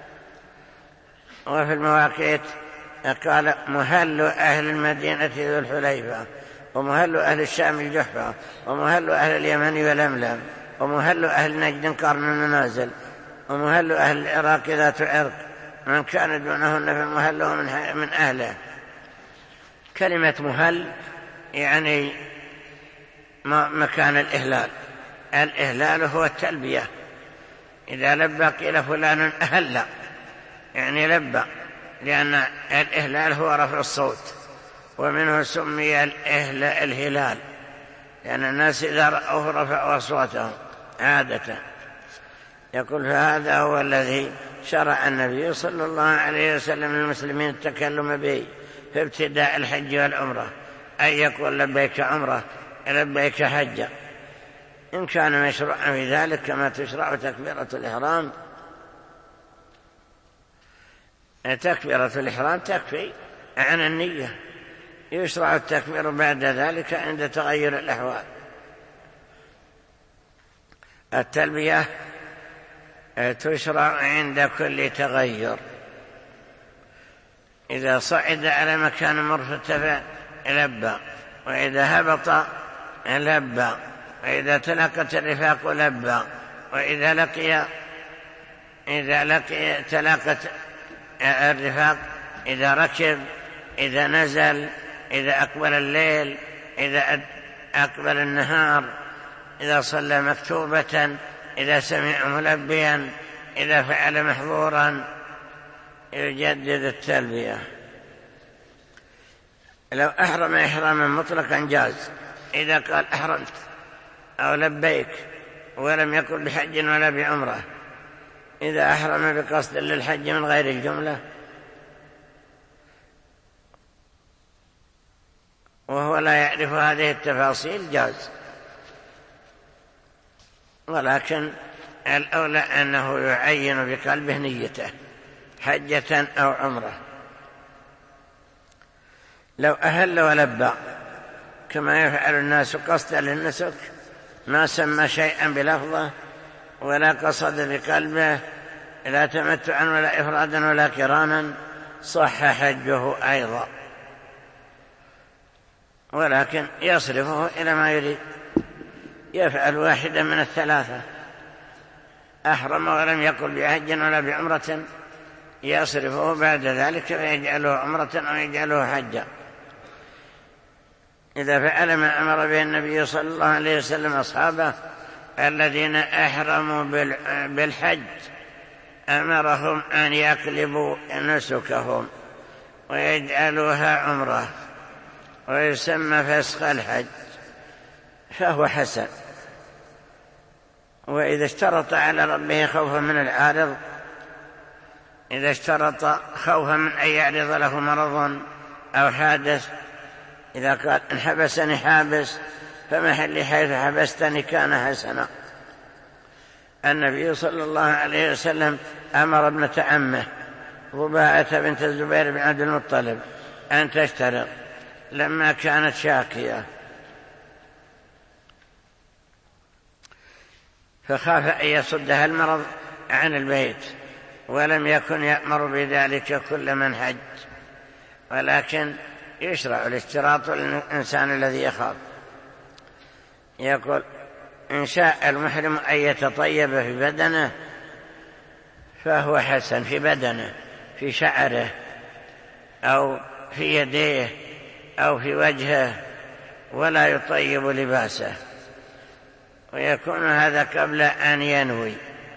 وفي المواقيت قال مهل أهل المدينة ذو الحليفة، ومهل أهل الشام الجحفة، ومهل أهل اليمن ولملم، ومهل أهل نجد قرن المنازل، ومهل أهل العراق ذات عرق، من كان دونهن فمهله من أهله. كلمة مهل يعني مكان الإهلال. الإهلال هو التلبية، إذا لبى قيل فلان أهل يعني لبى، لأن الإهلال هو رفع الصوت، ومنه سمي الهلال، لأن الناس إذا رأوه رفعوا أصواتهم عادة. يقول فهذا هو الذي شرع النبي صلى الله عليه وسلم للمسلمين التكلم به في ابتداء الحج والعمرة، أن يقول لبيك عمرة لبيك حجة، إن كان مشروعا في ذلك كما تشرع تكبيرة الإحرام. تكبيرة الإحرام تكفي عن النية، يشرع التكبير بعد ذلك عند تغير الأحوال. التلبية تشرع عند كل تغير، إذا صعد على مكان مرتفع لبى، وإذا هبط لبى، وإذا تلاقت الرفاق لبى، وإذا تلاقت الرفاق إذا ركب، إذا نزل، إذا أقبل الليل، إذا أقبل النهار، إذا صلى مكتوبة، إذا سمع ملبيا، إذا فعل محظورا يجدد التلبية. لو أحرم إحراما مطلقا جاز، إذا قال أحرمت أو لبيك ولم يكن بحج ولا بعمرة. إذا أحرم بقصد للحج من غير الجملة وهو لا يعرف هذه التفاصيل جاز، ولكن الأولى أنه يعين بقلبه نيته حجة أو عمرة. لو أهل ولبى كما يفعل الناس قصدا للنسك، ما سمى شيئا بلفظه ولا قصد بقلبه، لا تمتعا ولا إفرادا ولا قرانا، صح حجه أيضا، ولكن يصرفه إلى ما يريد، يفعل واحدا من الثلاثة: أحرم ولم يقل بحج ولا بعمرة، يصرفه بعد ذلك ويجعله عمرة أو يجعله حجا. إذا فعل ما أمر به النبي صلى الله عليه وسلم أصحابه الذين أحرموا بالحج، أمرهم أن يقلبوا نسكهم ويجعلوها عمرة ويسمى فسخ الحج، فهو حسن. وإذا اشترط على ربه خوفا من العارض، إذا اشترط خوفا من أن يعرض له مرض أو حادث، إذا قال إن حبسني حابس فمحلي حيث حبستني كان حسنا. النبي صلى الله عليه وسلم أمر ابنة عمه رباعة بنت الزبير بن عبد المطلب أن تشترط لما كانت شاكية، فخاف أن يصدها المرض عن البيت، ولم يكن يأمر بذلك كل من حج، ولكن يشرع الاشتراط للإنسان الذي يخاف. يقول: إن شاء المحرم أن يتطيب في بدنه فهو حسن، في بدنه، في شعره أو في يديه أو في وجهه، ولا يطيب لباسه، ويكون هذا قبل أن ينوي،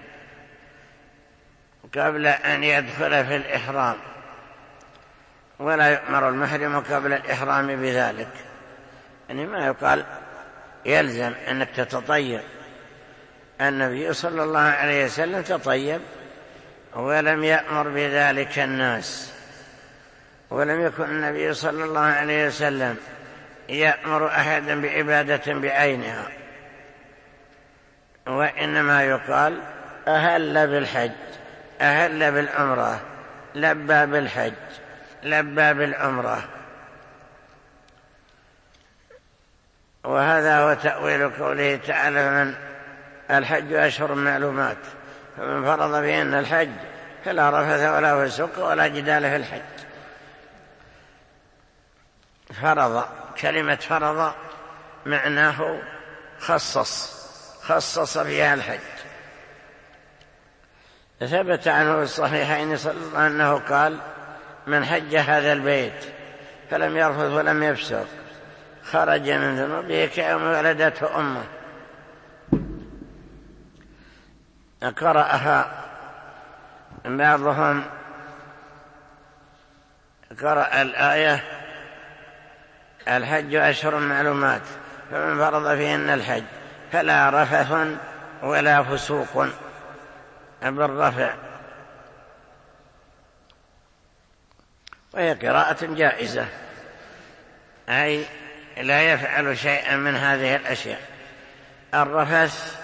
قبل أن يدخل في الإحرام، ولا يؤمر المحرم قبل الإحرام بذلك. يعني ما يقال يلزم أنك تتطيب. النبي صلى الله عليه وسلم تطيب ولم يأمر بذلك الناس، ولم يكن النبي صلى الله عليه وسلم يأمر أحدا بعبادة بعينها، وإنما يقال أهل بالحج، أهل بالعمرة، لبى بالحج، لبى بالعمرة. وهذا هو تأويل قوله تعالى: من الحج أشهر معلومات، فمن فرض بهن الحج فلا رفث ولا فسوق ولا جدال في الحج. فرض، كلمة فرض معناه خصص فيها الحج. ثبت عنه في الصحيحين صلى الله عليه وسلم أنه قال: من حج هذا البيت فلم يرفث ولم يفسق خرج من ذنوبه كيوم ولدته أمه. قرأها بعضهم، قرأ الآية: الحج أشهر معلومات فمن فرض فيهن الحج فلا رفث ولا فسوق بالرفع، وهي قراءة جائزة، أي لا يفعل شيئا من هذه الأشياء. الرفث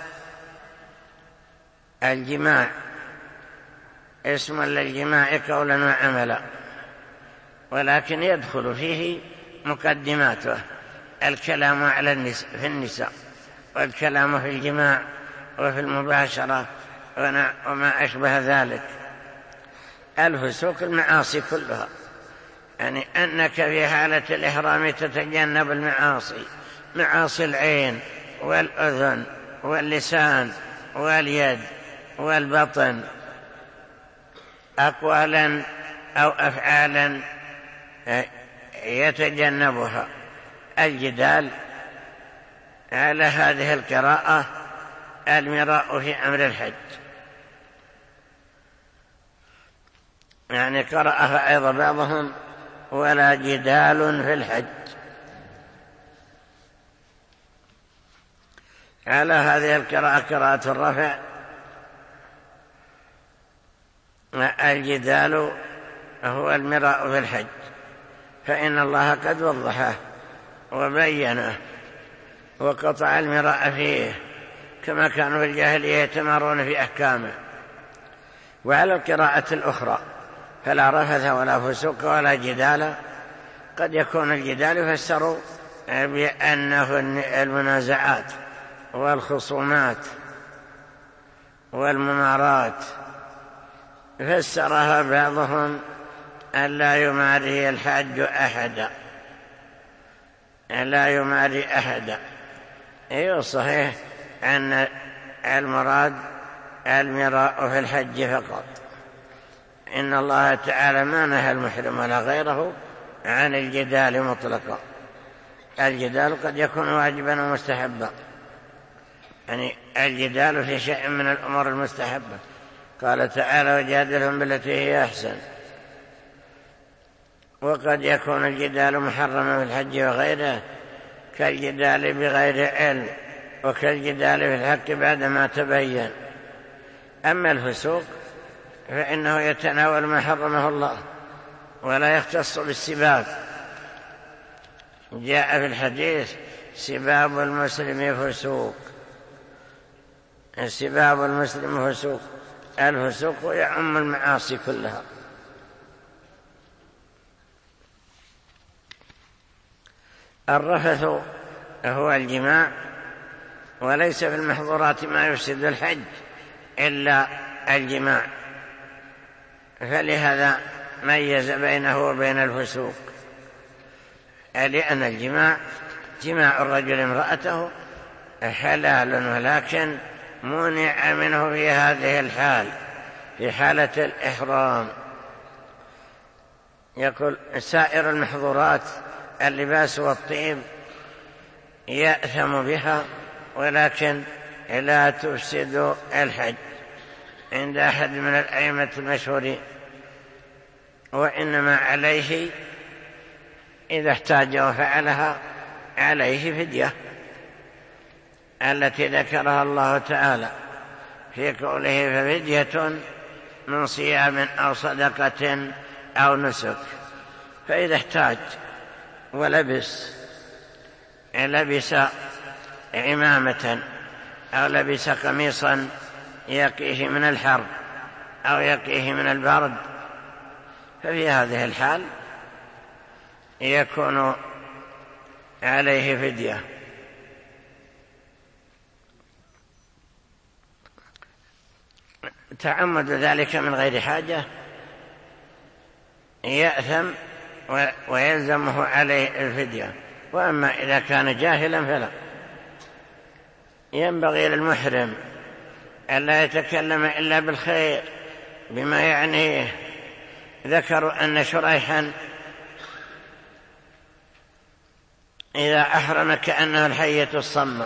الجماع، اسم للجماع قولا وعملا، ولكن يدخل فيه مقدماته: الكلام على في النساء، والكلام في الجماع وفي المباشرة وما أشبه ذلك. الفسوق المعاصي كلها، يعني أنك في حالة الإحرام تتجنب المعاصي، معاصي العين والأذن واللسان واليد والبطن، أقوالا أو أفعالا يتجنبها. الجدال على هذه القراءة المراء في أمر الحج، يعني قرأها أيضا بعضهم: ولا جدال في الحج. على هذه القراءة قراءة الرفع. الجدال هو المراء في الحج، فإن الله قد وضحه وبينه وقطع المراء فيه، كما كانوا في الجاهلية يتمارون في أحكامه. وعلى القراءة الأخرى: فلا رفث ولا فسوق ولا جدال، قد يكون الجدال يفسر بأنه المنازعات والخصومات والممارات، فسرها بعضهم ألا يماري الحاج أحدا، لا يماري أحدا. أيوه صحيح أن المراد المراء في الحج فقط. إن الله تعالى ما نهى المحرم ولا غيره عن الجدال مطلقا. الجدال قد يكون واجبا ومستحبا، يعني الجدال في شيء من الأمور المستحبة. قال تعالى وجادلهم بالتي هي أحسن. وقد يكون الجدال محرما في الحج وغيره، كالجدال بغير علم، وكالجدال في الحق بعدما تبين. أما الفسوق فإنه يتناول ما حرمه الله ولا يختص بالسباب. جاء في الحديث سباب المسلم فسوق، سباب المسلم فسوق. الفسوق يعم المعاصي كلها. الرفث هو الجماع، وليس في المحظورات ما يفسد الحج إلا الجماع، فلهذا ميز بينه وبين الفسوق، لأن الجماع جماع الرجل امرأته حلال، ولكن منع منه في هذه الحال، في حالة الإحرام. يقول سائر المحظورات اللباس والطيب يأثم بها، ولكن لا تفسد الحج عند أحد من الأئمة المشهورين، وإنما عليه إذا احتاج وفعلها عليه فدية التي ذكرها الله تعالى في قوله ففدية من صيام أو صدقة أو نسك. فإذا احتاج ولبس عمامة أو لبس قميصا يقيه من الحر أو يقيه من البرد، ففي هذه الحال يكون عليه فدية. تعمد ذلك من غير حاجة يأثم ويلزمه عليه الفدية. وأما إذا كان جاهلا فلا. ينبغي للمحرم ألا يتكلم إلا بالخير بما يعنيه. ذكروا أن شريحا إذا أحرم كأنه الحية الصمة،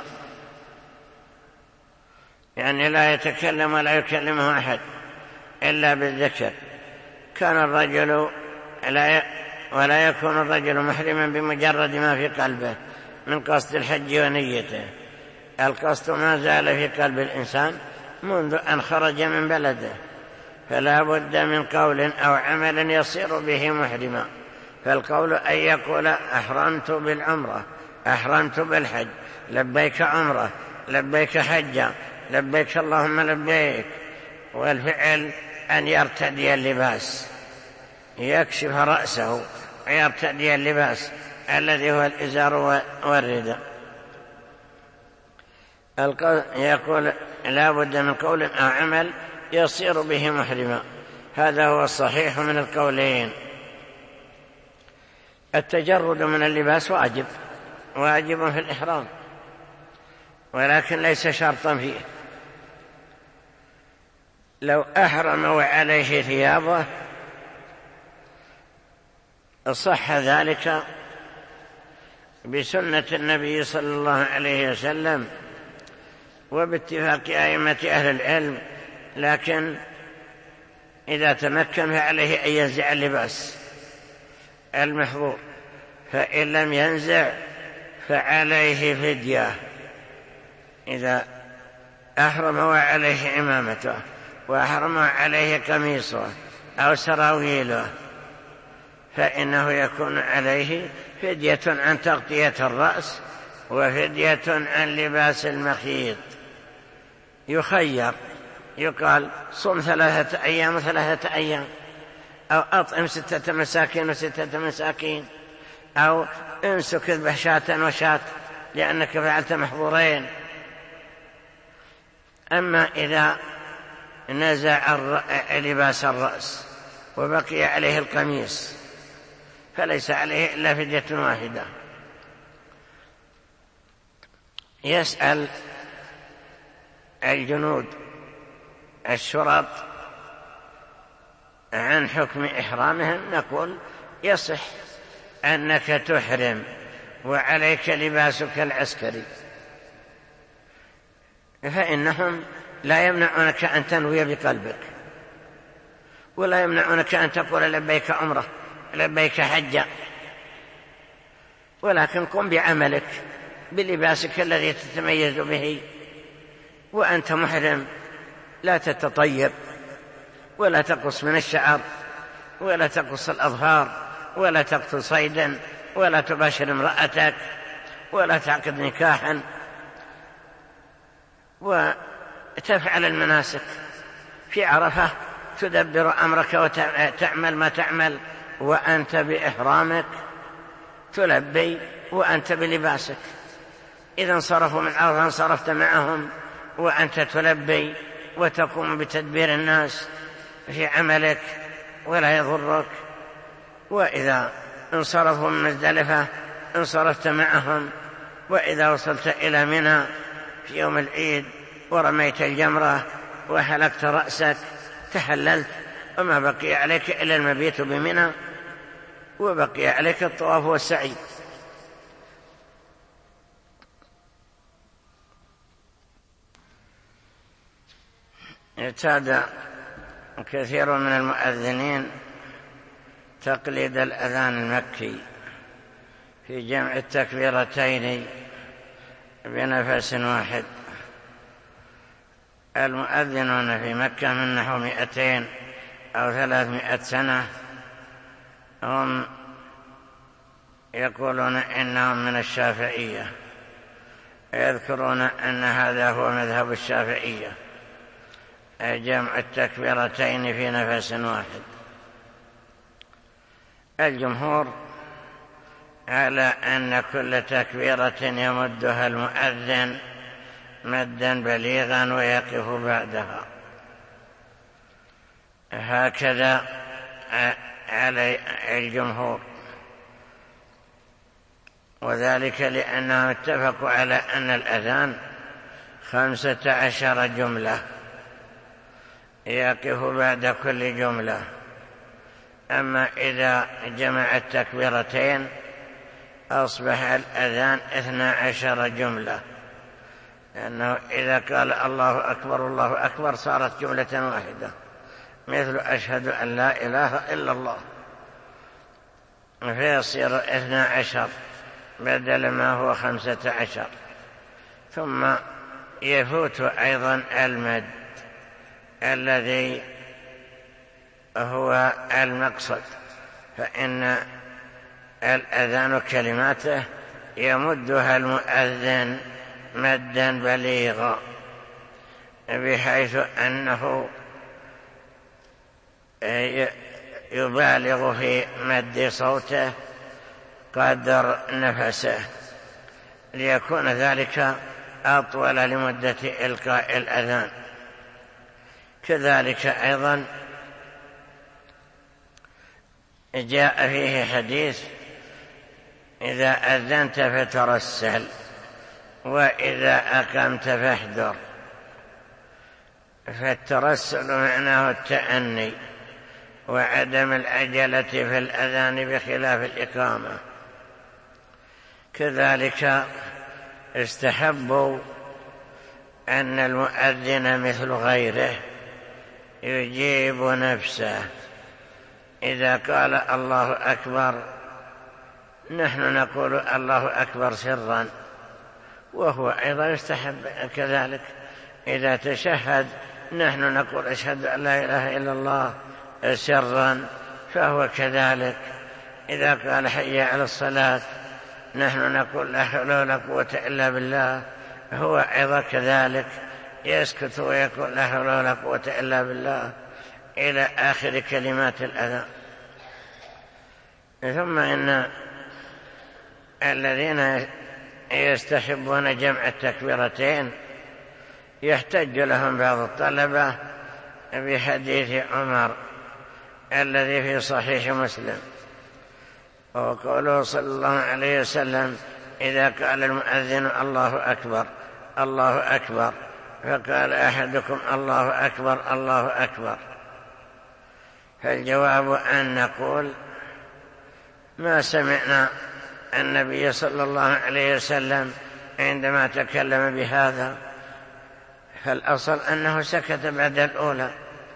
يعني لا يتكلم ولا يكلمه أحد إلا بالذكر. كان الرجل ولا يكون الرجل محرما بمجرد ما في قلبه من قصد الحج ونيته. القصد ما زال في قلب الإنسان منذ أن خرج من بلده، فلا بد من قول أو عمل يصير به محرما. فالقول أن يقول أحرمت بالعمرة، أحرمت بالحج، لبيك عمرة، لبيك حجة، لبيك اللهم لبيك. والفعل أن يرتدي اللباس، يكشف رأسه ويرتدي اللباس الذي هو الإزار والرداء. يقول لا بد من قول أو عمل يصير به محرما. هذا هو الصحيح من القولين. التجرد من اللباس واجب في الإحرام، ولكن ليس شرطا فيه. لو أحرم وعليه ثيابه صح ذلك بسنة النبي صلى الله عليه وسلم وباتفاق أئمة أهل العلم. لكن إذا تمكن فعليه أن ينزع اللباس المحظور، فإن لم ينزع فعليه فدية. إذا أحرم وعليه عمامته وأحرم عليه قميصه أو سراويله فإنه يكون عليه فدية عن تغطية الرأس وفدية عن لباس المخيط. يخير، يقال صم 3 أيام و3 أيام، أو أطعم 6 مساكين و6 مساكين، أو انسك اذبح شاة وشاة لأنك فعلت محظورين. أما إذا نزع لباس الرأس وبقي عليه القميص فليس عليه إلا فدية واحدة. يسأل الجنود الشرط عن حكم إحرامهم، نقول يصح أنك تحرم وعليك لباسك العسكري، فإنهم لا يمنعونك أن تنوي بقلبك، ولا يمنعونك أن تقول لبيك عمرة لبيك حجة، ولكن قم بعملك بلباسك الذي تتميز به وأنت محرم. لا تتطيب ولا تقص من الشعر ولا تقص الأظفار ولا تقتل صيدا ولا تباشر امرأتك ولا تعقد نكاحا، وتفعل المناسك في عرفة، تدبر أمرك وتعمل ما تعمل وأنت بإحرامك، تلبي وأنت بلباسك. إذا انصرفوا من عرفة انصرفت معهم وأنت تلبي وتقوم بتدبير الناس في عملك ولا يضرك. وإذا انصرفوا من مزدلفة انصرفت معهم، وإذا وصلت إلى منى في يوم العيد ورميت الجمرة وحلقت رأسك تحللت، وما بقي عليك إلا المبيت بمنى، وبقي عليك الطواف والسعي. اعتاد كثير من المؤذنين تقليد الأذان المكي في جمع التكبيرتين بنفس واحد. المؤذنون في مكة من نحو 200 أو 300 سنة هم يقولون إنهم من الشافعية، يذكرون أن هذا هو مذهب الشافعية، جمع التكبيرتين في نفس واحد. الجمهور على أن كل تكبيرة يمدها المؤذن مدا بليغا ويقف بعدها، هكذا على الجمهور، وذلك لأنهم اتفقوا على أن الأذان 15 جملة يقف بعد كل جملة. أما إذا جمع التكبيرتين أصبح الأذان 12 جملة، لأنه إذا قال الله أكبر الله أكبر صارت جملة واحدة، مثل أشهد أن لا إله إلا الله، فيصير 12 بدل ما هو 15. ثم يفوت أيضا المد الذي هو المقصد، فإن الأذان كلماته يمدها المؤذن مدا بليغا، بحيث أنه يبالغ في مد صوته قدر نفسه، ليكون ذلك أطول لمدة إلقاء الأذان. كذلك أيضا جاء فيه حديث: إذا أذنت فترسل، وإذا أقمت فاحذر. فالترسل معناه التأني وعدم العجلة في الأذان بخلاف الإقامة. كذلك استحبوا أن المؤذن مثل غيره يجيب نفسه، إذا قال الله أكبر نحن نقول الله أكبر سرا، وهو أيضا يستحب كذلك. إذا تشهد نحن نقول أشهد أن لا إله إلا الله سرا، فهو كذلك. إذا قال حي على الصلاة نحن نقول لا حول ولا قوة إلا بالله، هو أيضا كذلك يسكت ويقول لا حول ولا قوة إلا بالله إلى آخر كلمات الأذان. ثم إن الذين يستحبون جمع التكبيرتين يحتج لهم بعض الطلبة بحديث عمر الذي في صحيح مسلم، وقوله صلى الله عليه وسلم: إذا قال المؤذن الله أكبر الله أكبر، فقال أحدكم الله أكبر الله أكبر، فالجواب أن نقول: ما سمعنا النبي صلى الله عليه وسلم عندما تكلم بهذا، فالأصل أنه سكت بعد الأولى.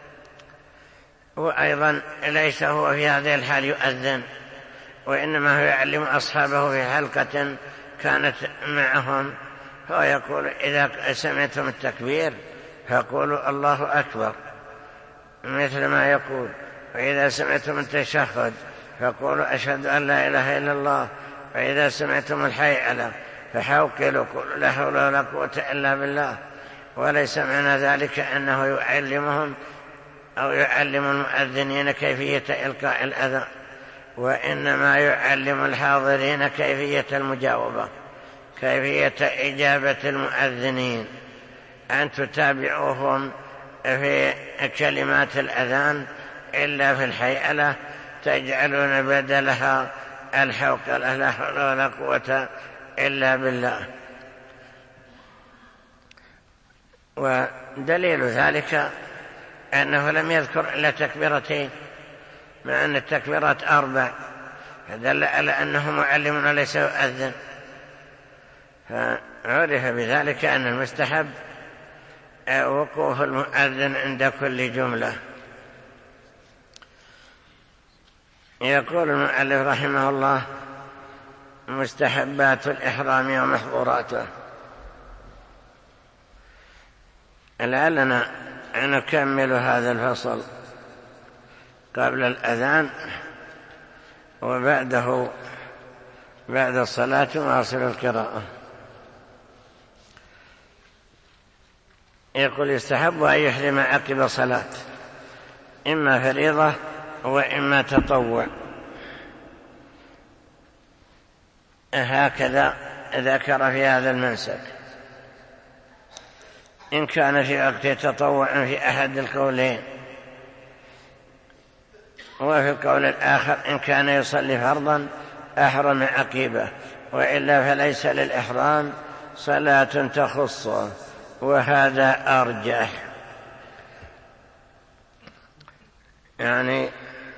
وأيضا ليس هو في هذه الحال يؤذن، وإنما هو يعلم أصحابه في حلقة كانت معهم، فهو يقول: إذا سمعتم التكبير فقولوا الله أكبر مثل ما يقول، وإذا سمعتم التشهد فقولوا: أشهد أن لا إله إلا الله، وإذا سمعتم الحيعلة فحوقلوا قولوا: لا حول ولا قوة إلا بالله. وليس معنى ذلك أنه يعلمهم أو يعلم المؤذنين كيفية إلقاء الأذان، وإنما يعلم الحاضرين كيفية المجاوبة، كيفية إجابة المؤذنين، أن تتابعوهم في كلمات الأذان، إلا في الحيئلة تجعلون بدلها الحوقلة: لا حول ولا قوة إلا بالله. ودليل ذلك أنه لم يذكر إلا تكبيرتين، مع أن التكبيرات 4، فدل على أنه معلم وليس يؤذن، فعرف بذلك أن المستحب وقوف المؤذن عند كل جملة. يقول المؤلف رحمه الله: مستحبات الإحرام ومحظوراته. لعلنا نكمل هذا الفصل قبل الأذان، وبعده بعد الصلاة واصل القراءة. يقول: يستحب أن يحرم عقب صلاة، إما فريضة وإما تطوع. هكذا ذكر في هذا المنسك. إن كان في وقت تطوع في أحد القولين، وفي القول الآخر إن كان يصلي فرضا أحرم عقيبه، وإلا فليس للإحرام صلاة تخصه، وهذا أرجح. يعني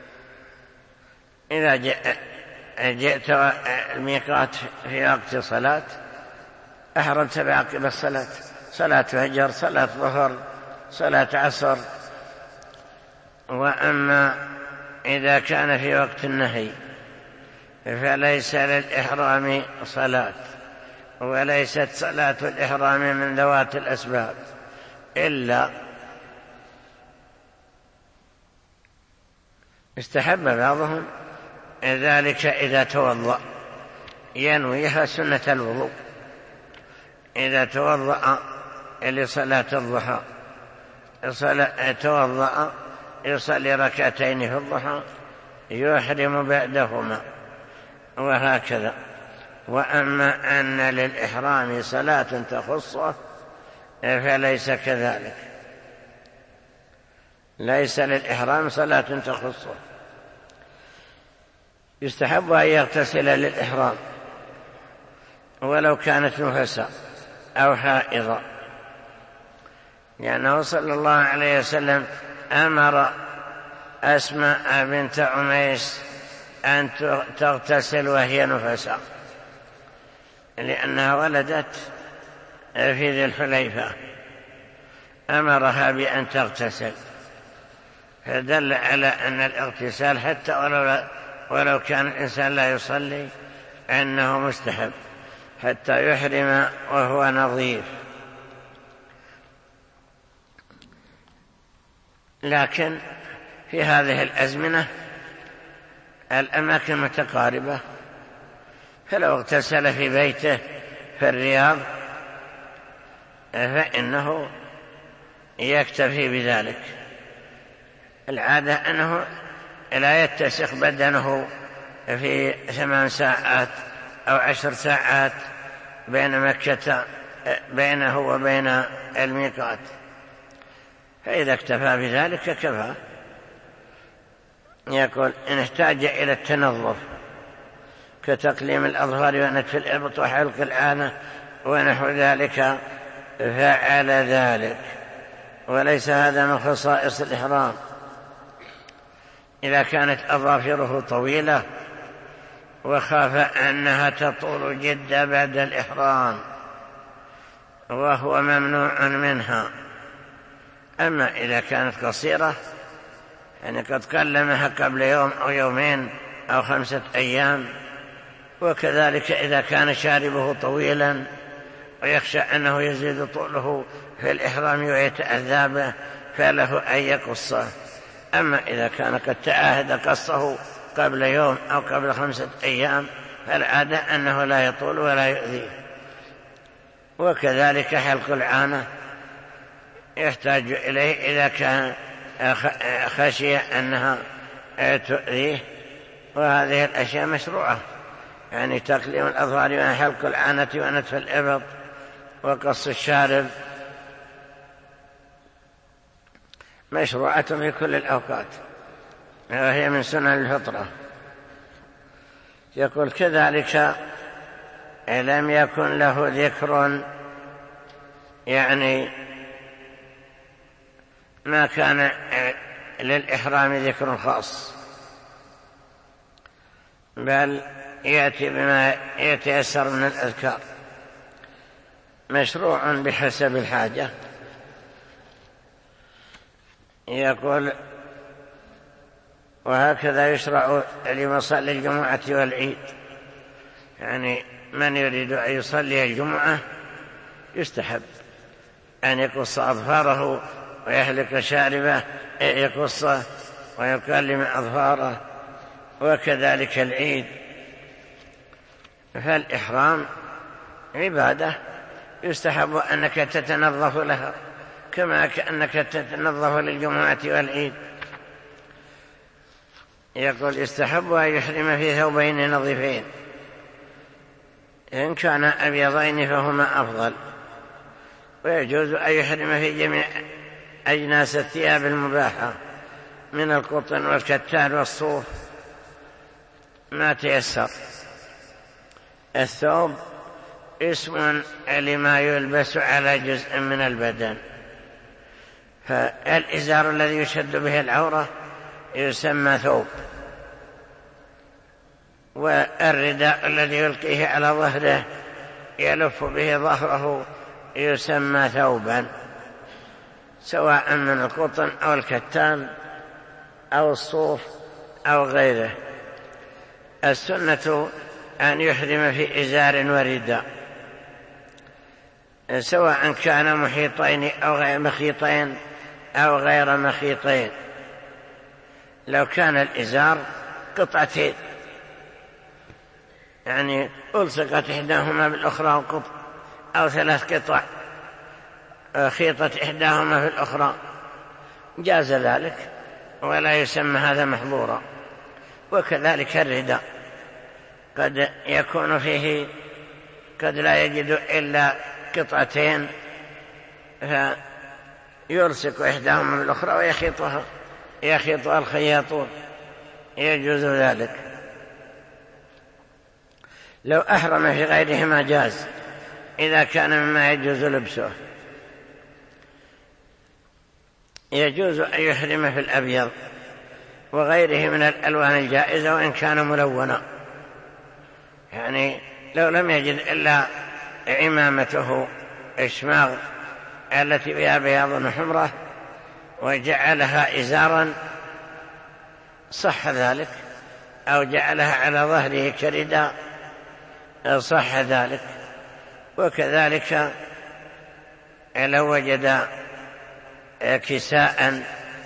إذا جئت الميقات في وقت صلاة أحرمت بعقب الصلاة، صلاة فجر، صلاة ظهر، صلاة عصر. وأما إذا كان في وقت النهي فليس للإحرام صلاة، وليست صلاة الإحرام من ذوات الأسباب، إلا استحب بعضهم ذلك إذا توضأ ينويها سنة الوضوء، إذا توضأ لصلاة الضحى توضأ يصلي ركعتين في الضحى يحرم بعدهما، وهكذا. وأما أن للإحرام صلاة تخصه فليس كذلك، ليس للإحرام صلاة تخصه. يستحب أن يغتسل للإحرام ولو كانت نفسا أو حائضا، لأنه صلى الله عليه وسلم أمر أسماء بنت عميس أن تغتسل وهي نفسا، لأنها ولدت في ذي الحليفة، أمرها بأن تغتسل، فدل على أن الاغتسال حتى ولو كان الإنسان لا يصلي أنه مستحب حتى يحرم وهو نظيف. لكن في هذه الأزمنة الأماكن متقاربة، فلو اغتسل في بيته في الرياض فإنه يكتفي بذلك. العادة أنه لا يتسخ بدنه في 8 ساعات أو 10 ساعات بين مكة بينه وبين الميقات، فإذا اكتفى بذلك كفى. يقول إن احتاج إلى التنظف كتقليم الأظفار ونتف الإبط وحلق العانة ونحو ذلك فعل ذلك، وليس هذا من خصائص الإحرام. إذا كانت أظافره طويلة وخاف أنها تطول جدا بعد الإحرام وهو ممنوع منها. أما إذا كانت قصيرة يعني قد قلمها قبل يوم أو يومين أو 5 أيام، وكذلك إذا كان شاربه طويلا ويخشى أنه يزيد طوله في الإحرام ويتأذى به فله أن يقصه. أما إذا كان قد تعاهد قصه قبل يوم أو قبل 5 أيام فالعادة أنه لا يطول ولا يؤذيه. وكذلك حلق العانة يحتاج إليه إذا كان خشي أنها تؤذيه، وهذه الأشياء مشروعة، يعني تقليم الأظفار وحلق العانة ونتف الإبط وقص الشارب مشروعة في كل الأوقات، وهي من سنن الفطرة. يقول كذلك لم يكن له ذكر، يعني ما كان للإحرام ذكر خاص، بل يأتي بما يتيسر من الأذكار، مشروع بحسب الحاجة. يقول وهكذا يشرع لمصلي الجمعة والعيد، يعني من يريد أن يصلي الجمعة يستحب أن يقص أظفاره ويحلق شاربه، يقصه ويكلم أظفاره، وكذلك العيد. فالإحرام عبادة يستحب أنك تتنظف لها كما كأنك تتنظف للجمعة والعيد. يقول يستحب أن يحرم في ثوبين نظيفين، إن كان أبيضين فهما أفضل، ويجوز أن يحرم في جميع أجناس الثياب المباحة من القطن والكتان والصوف ما تيسر. الثوب اسم لما يلبس على جزء من البدن، فالإزار الذي يشد به العورة يسمى ثوب، والرداء الذي يلقيه على ظهره يلف به ظهره يسمى ثوبا، سواء من القطن أو الكتان أو الصوف أو غيره. السنة أن يحرم في إزار ورداء، سواء كان محيطين أو غير مخيطين أو غير مخيطين. لو كان الإزار قطعتين، يعني ألصقت إحداهما بالأخرى أو 3 قطع خيطت إحداهما في الأخرى جاز ذلك ولا يسمى هذا محظورا. وكذلك الرداء قد يكون فيه قد لا يجد إلا قطعتين فيلصق إحداهما بالأخرى ويخيطها الخياطون، يجوز ذلك. لو أحرم في غيرهما جاز إذا كان مما يجوز لبسه. يجوز أن يحرم في الأبيض وغيره من الألوان الجائزة وإن كان ملونا، يعني لو لم يجد إلا عمامته إشماغ التي بها بياض وحمرة وجعلها إزارا صح ذلك، أو جعلها على ظهره كرداء صح ذلك. وكذلك لو وجد كساء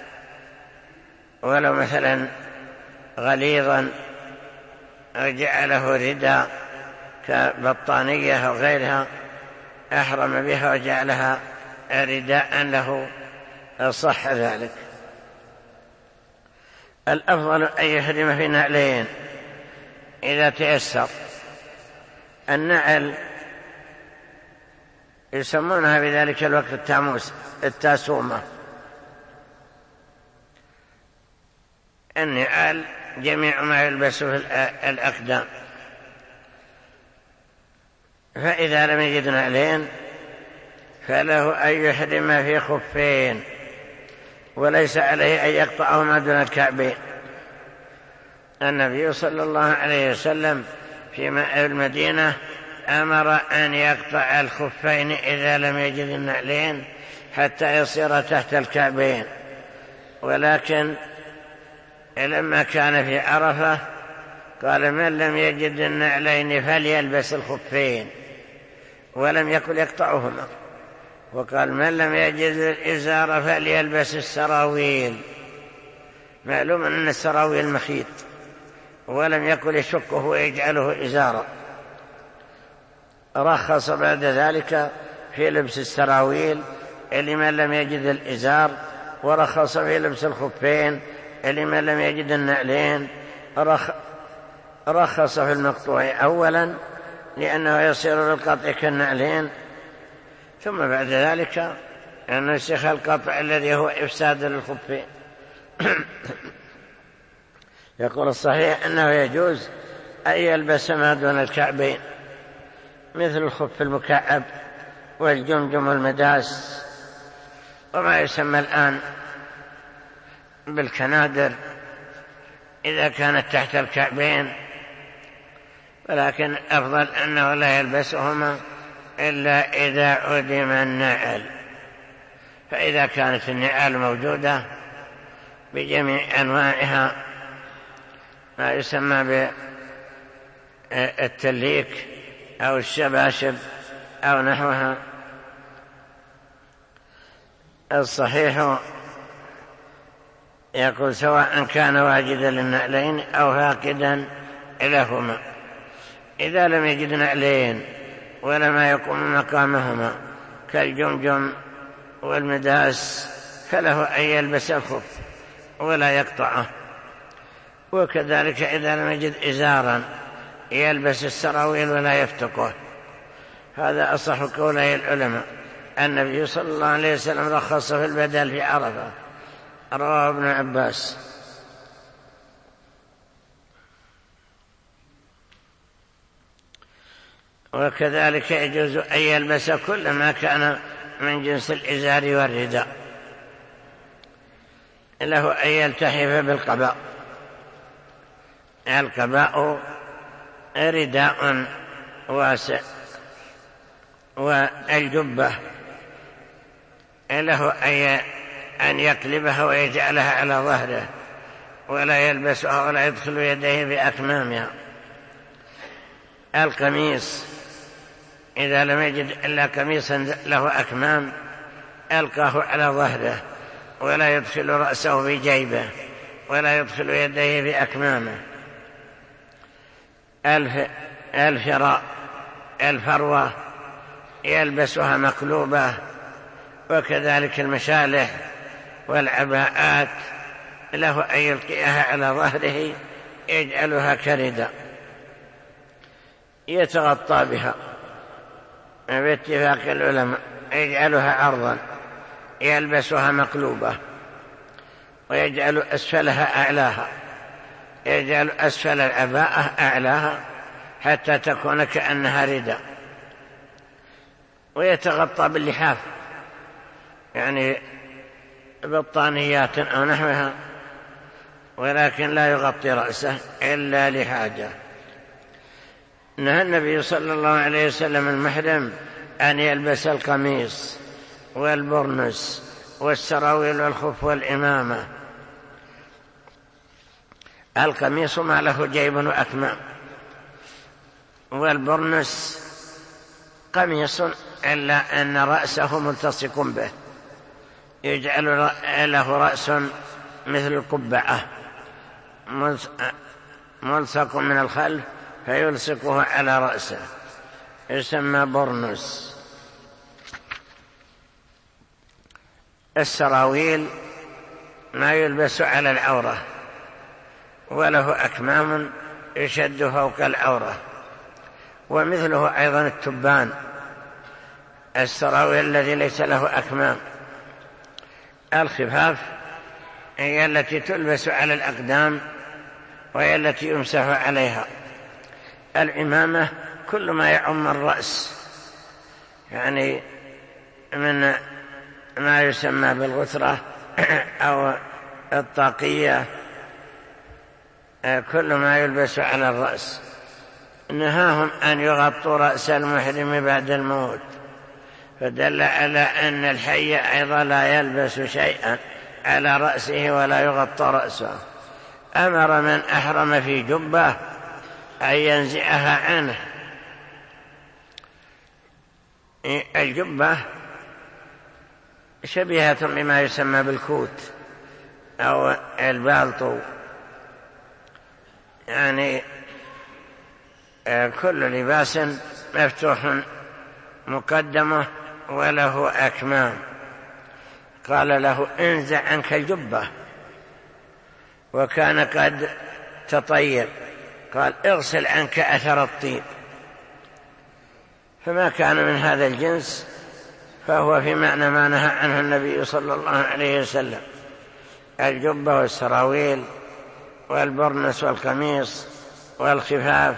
ولو مثلا غليظا وجعله رداء كبطانية أو غيرها أحرم بها وجعلها رداء له صح ذلك. الأفضل أن يحرم في نعلين إذا تيسر. النعل يسمونها بذلك الوقت التاسومة، النعال جميع ما يلبس في الأقدام. فإذا لم يجد نعلين فله أن يحرم في خفين، وليس عليه أن يقطعهما دون الكعبين. النبي صلى الله عليه وسلم في المدينة أمر أن يقطع الخفين إذا لم يجد النعلين حتى يصير تحت الكعبين، ولكن لما كان في عرفة قال من لم يجد النعلين فليلبس الخفين، ولم يقل يقطعهما، وقال من لم يجد الإزار فليلبس السراويل، معلوم أن السراويل مخيط، ولم يقل يشكه ويجعله إزارا. رخص بعد ذلك في لبس السراويل لمن لم يجد الإزار، ورخص في لبس الخفين لمن لم يجد النعلين. رخص في المقطوع أولا لأنه يصير للقطع كالنعلين، ثم بعد ذلك نسخ القطع الذي هو إفساد للخفين. يقول الصحيح أنه يجوز أن يلبس ما دون الكعبين مثل الخف المكعب والجمجم والمداس وما يسمى الآن بالكنادر إذا كانت تحت الكعبين، ولكن أفضل أنه لا يلبسهما إلا إذا عدم النعل. فإذا كانت النعال موجودة بجميع أنواعها، ما يسمى بالتليك أو الشباشب أو نحوها، الصحيح يقول سواء كان واجدا للنعلين أو فاقدا لهما. إذا لم يجد نعلين ولما يقوم مقامهما كالجمجم والمداس فله أن يلبس الخف ولا يقطعه. وكذلك إذا لم يجد إزارا يلبس السراويل ولا يفتقه. هذا أصح قولي العلماء. النبي صلى الله عليه وسلم رخص في البدل في عرفة، رواه ابن عباس. وكذلك يجوز أن يلبس كل ما كان من جنس الإزار والرداء، له أن يلتحف بالقباء. القباء رداء واسع، والجبة له أن يقلبها ويجعلها على ظهره ولا يلبسها ولا يدخل يديه بأكمامها. القميص إذا لم يجد إلا قميصا له أكمام ألقاه على ظهره ولا يدخل رأسه في جيبه ولا يدخل يديه بأكمامه. الفراء الفروة يلبسها مقلوبة، وكذلك المشالح والعباءات له أن يلقيها على ظهره يجعلها كردة يتغطى بها باتفاق العلماء، يجعلها عرضا، يلبسها مقلوبة ويجعل أسفلها أعلاها، يجعل أسفل العباءة أعلاها حتى تكون كأنها رداء، ويتغطى باللحاف يعني بطانيات أو نحوها، ولكن لا يغطي رأسه إلا لحاجة. نهى النبي صلى الله عليه وسلم المحرم أن يلبس القميص والبرنس والسراويل والخف والإمامة. القميص ما له جيب وأكمام، والبرنس قميص إلا أن رأسه ملتصق به، يجعل له رأس مثل القبعة ملصق من الخلف فيلصقه على رأسه، يسمى برنس. السراويل ما يلبس على العورة وله أكمام يشد فوق العورة، ومثله أيضا التبان، السراويل الذي ليس له أكمام. الخفاف هي التي تلبس على الأقدام وهي التي يمسح عليها. العمامة كل ما يعم الرأس، يعني من ما يسمى بالغترة أو الطاقية، كل ما يلبس على الرأس. نهاهم أن يغطوا رأس المحرم بعد الموت، فدل على أن الحي أيضا لا يلبس شيئا على رأسه ولا يغطى رأسه. أمر من أحرم في جبة أن ينزعها عنه. الجبة شبيهة بما يسمى بالكوت أو البالطو، يعني كل لباس مفتوح مقدمه وله أكمام. قال له انزع عنك الجبة، وكان قد تطيب، قال اغسل عنك أثر الطيب، فما كان من هذا الجنس فهو في معنى ما نهى عنه النبي صلى الله عليه وسلم: الجبة والسراويل والبرنس والقميص والخفاف.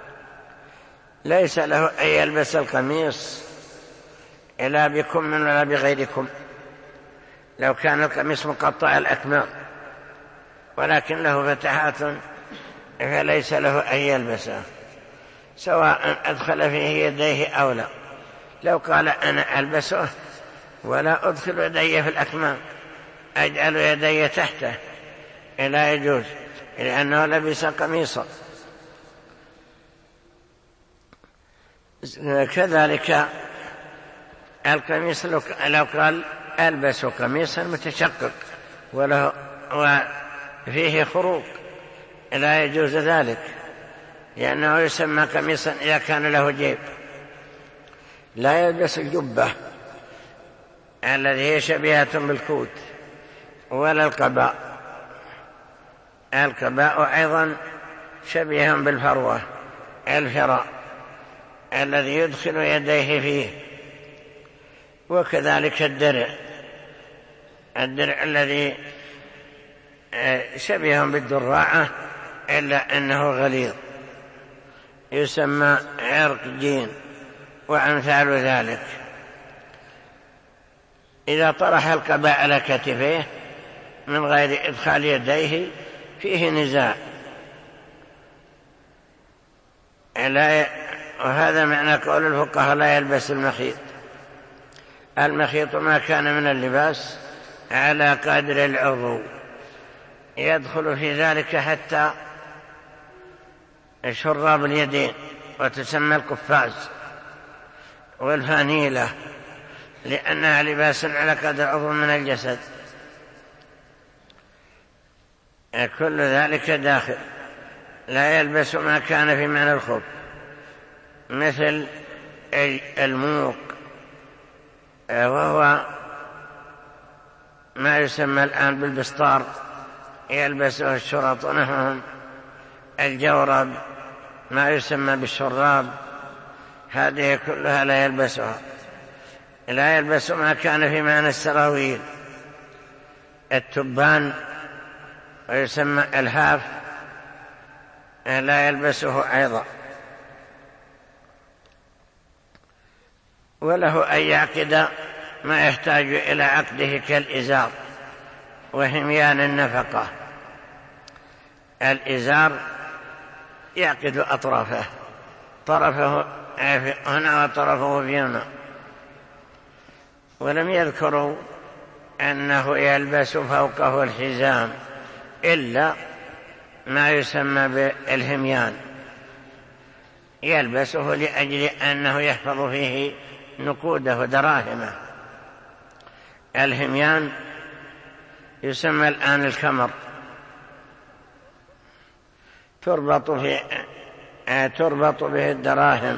ليس له أن يلبس القميص لا بكم ولا بغيركم، لو كان القميص مقطع الأكمام ولكن له فتحات فليس له أن يلبسه، سواء أدخل فيه يديه أو لا. لو قال أنا ألبسه ولا أدخل يدي في الأكمام، أجعل يدي تحته، لا يجوز، لأنه لبس قميصا. كذلك القميص لو قال ألبس قميصا متشقق وفيه خروق، لا يجوز ذلك، لأنه يسمى قميصا إذا كان له جيب. لا يلبس الجبة الذي هي شبيهة بالكوت ولا القباء. القباء أيضا شبيه بالفروة، الفراء الذي يدخل يديه فيه. وكذلك الدرع الذي شبيه بالدراعة إلا أنه غليظ، يسمى عرق جين وأمثال ذلك. إذا طرح القباء على كتفيه من غير إدخال يديه فيه نزاع، وهذا معنى قول الفقهاء لا يلبس المخيط. المخيط ما كان من اللباس على قدر العضو، يدخل في ذلك حتى شراب اليدين، وتسمى القفاز والفانيلة، لأنها لباس على قدر عضو من الجسد. كل ذلك داخل. لا يلبس ما كان في معنى الخف، مثل الموق، وهو ما يسمى الآن بالبسطار، يلبسه الشرط نحوهم. الجورب ما يسمى بالشراب، هذه كلها لا يلبسها. لا يلبس ما كان في معنى السراويل. التبان ويسمى الهاف لا يلبسه أيضا. وله أن يعقد ما يحتاج إلى عقده كالإزار وهميان النفقة. الإزار يعقد أطرافه، طرفه هنا وطرفه في هنا. ولم يذكروا أنه يلبس فوقه الحزام إلا ما يسمى بالهميان، يلبسه لأجل أنه يحفظ فيه نقوده ودراهمه. الهميان يسمى الآن الكمر، تربط به الدراهم.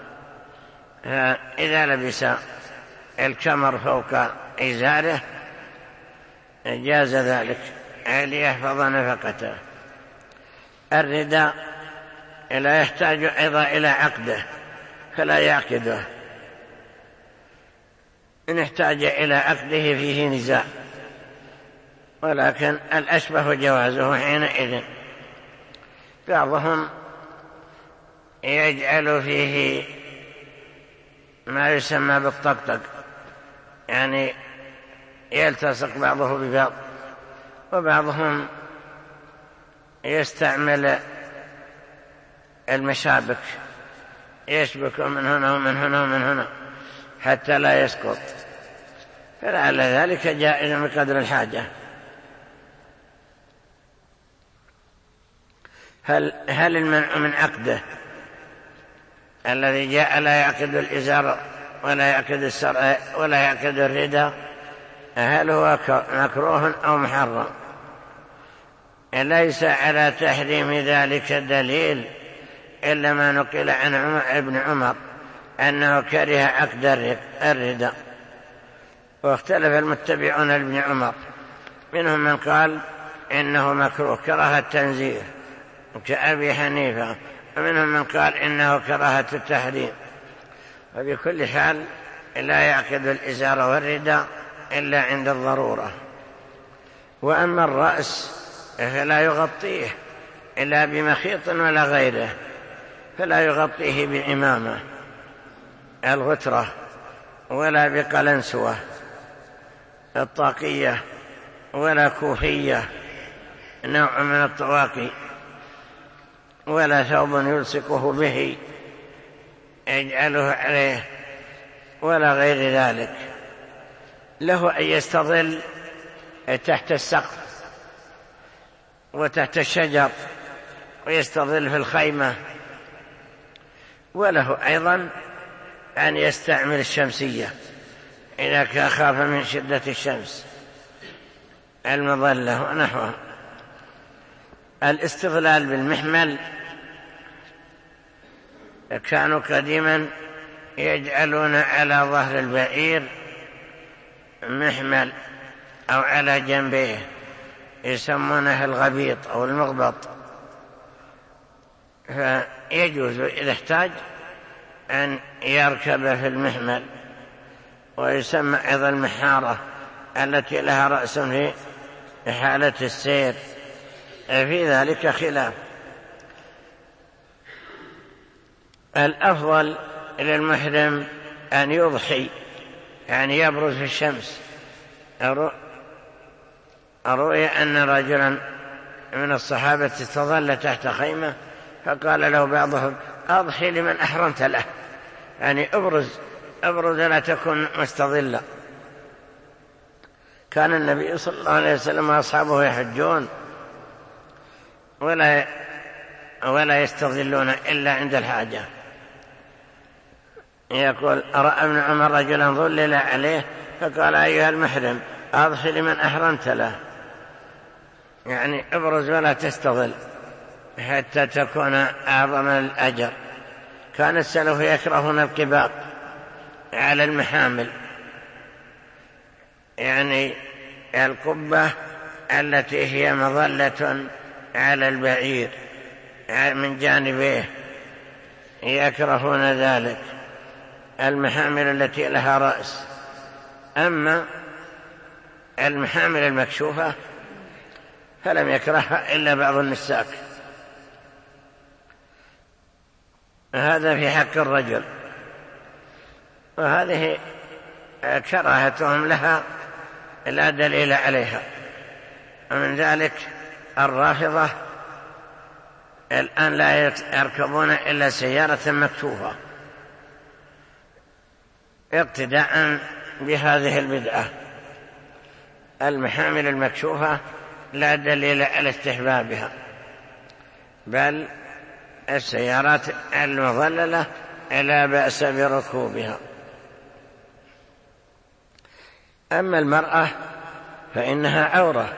إذا لبس الكمر فوق إزاره جاز ذلك ليحفظ نفقته. الرداء لا يحتاج أيضا إلى عقده فلا يعقده، إن احتاج إلى عقده فيه نزاع، ولكن الأشبه جوازه حينئذ. بعضهم يجعل فيه ما يسمى بالطقطق، يعني يلتصق بعضه ببعض، وبعضهم يستعمل المشابك، يشبك من هنا ومن هنا ومن هنا حتى لا يسقط، فلعل ذلك جائز بقدر الحاجة. هل المنع من عقده الذي جاء لا يعقد الإزار ولا يعقد السرع ولا يعقد الرداء، هل هو مكروه أو محرم؟ ليس على تحريم ذلك دليل إلا ما نقل عن ابن عمر أنه كره عقد الرداء، واختلف المتبعون لابن عمر، منهم من قال إنه مكروه كراهة التنزيه كأبي حنيفة، ومنهم من قال إنه كراهة التحريم. وبكل حال لا يعقد الإزار والرداء إلا عند الضرورة. وأما الرأس فلا يغطيه إلا بمخيط ولا غيره، فلا يغطيه بعمامة الغترة ولا بقلنسوة الطاقية ولا كوفية نوع من الطواقي، ولا ثوب يلصقه به يجعله عليه ولا غير ذلك. له أن يستظل تحت السقف وتحت الشجر ويستظل في الخيمة، وله أيضا أن يستعمل الشمسية إذا خاف من شدة الشمس، المظلة ونحوها. الاستظلال بالمحمل كانوا قديما يجعلون على ظهر البعير محمل أو على جنبيه يسمونه الغبيط أو المغبط، فيجوز إذا احتاج أن يركب في المحمل. ويسمى أيضا المحارة التي لها رأس في حالة السير، في ذلك خلاف. الأفضل للمحرم أن يضحي، يعني يبرز في الشمس. أروي أن رجلا من الصحابة استظل تحت خيمة، فقال له بعضهم: أضحي لمن أحرمت له، يعني أبرز لا تكن مستظلا. كان النبي صلى الله عليه وسلم وأصحابه يحجون ولا يستظلون إلا عند الحاجة. يقول: رأى ابن عمر رجلا ظلل عليه فقال: أيها المحرم أضحي لمن أحرمت له، يعني ابرز ولا تستظل حتى تكون أعظم الأجر. كان السلف يكرهون القباب على المحامل، يعني القبة التي هي مظلة على البعير من جانبيه، يكرهون ذلك، المحامل التي لها رأس. أما المحامل المكشوفة فلم يكرهها إلا بعض النساك. هذا في حق الرجل، وهذه كراهتهم لها لا دليل عليها. ومن ذلك الرافضة الآن لا يركبون إلا سيارة مكشوفة اقتداء بهذه البدعة. المحامل المكشوفة لا دليل على استحبابها، بل السيارات المظللة لا بأس بركوبها. أما المرأة فإنها عورة،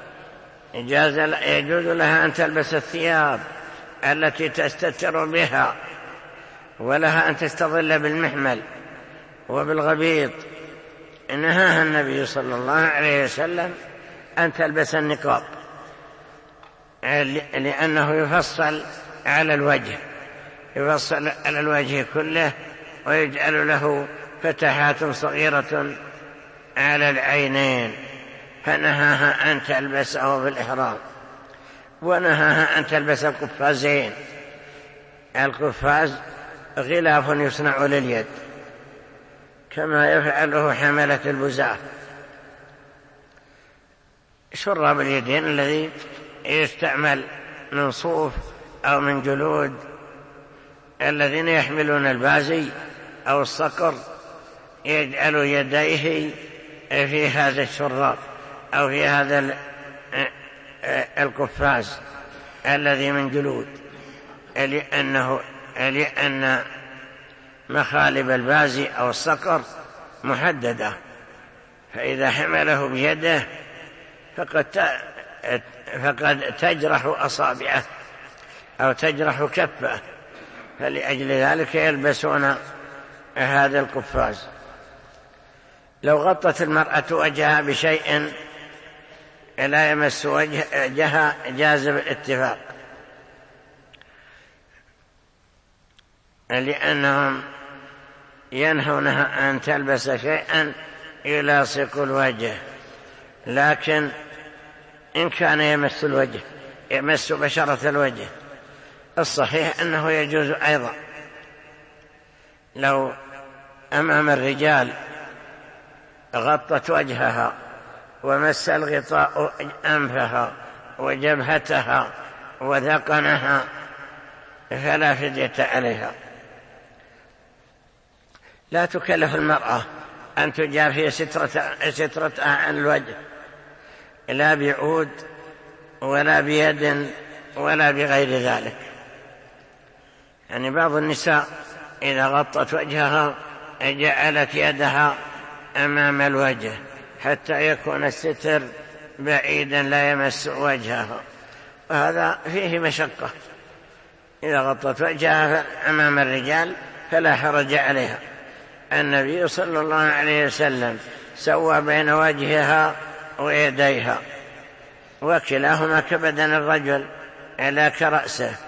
يجوز لها أن تلبس الثياب التي تستتر بها، ولها أن تستظل بالمحمل وبالغبيط. نهاها النبي صلى الله عليه وسلم أن تلبس النقاب، لأنه يفصل على الوجه، يفصل على الوجه كله، ويجعل له فتحات صغيرة على العينين فنهاها أن تلبسه في الإحرام، ونهاها أن تلبس القفازين. القفاز غلاف يصنع لليد كما يفعله حملة البزاة. شراب اليدين الذي يستعمل من صوف أو من جلود، الذين يحملون البازي أو الصقر يجعل يديه في هذا الشراب أو في هذا القفاز الذي من جلود، لأن مخالب البازي أو الصقر محددة، فإذا حمله بيده فقد تجرح أصابعه أو تجرح كفه، فلأجل ذلك يلبسون هذا القفاز. لو غطت المرأة وجهها بشيء لا يمس وجهها جاز بالاتفاق، لأنهم ينهونها أن تلبس شيئا يلاصق الوجه، لكن إن كان يمس الوجه يمس بشرة الوجه الصحيح أنه يجوز أيضا. لو أمام الرجال غطت وجهها ومس الغطاء أنفها وجبهتها وذقنها فلا فدية عليها. لا تكلف المرأة أن تجافي سترتها عن الوجه، لا بعود ولا بيد ولا بغير ذلك. يعني بعض النساء إذا غطت وجهها جعلت يدها أمام الوجه حتى يكون الستر بعيدا لا يمس وجهها، وهذا فيه مشقة. إذا غطت وجهها أمام الرجال فلا حرج عليها. النبي صلى الله عليه وسلم سوى بين وجهها ويديها، وكلاهما كبدن الرجل لا كرأسه،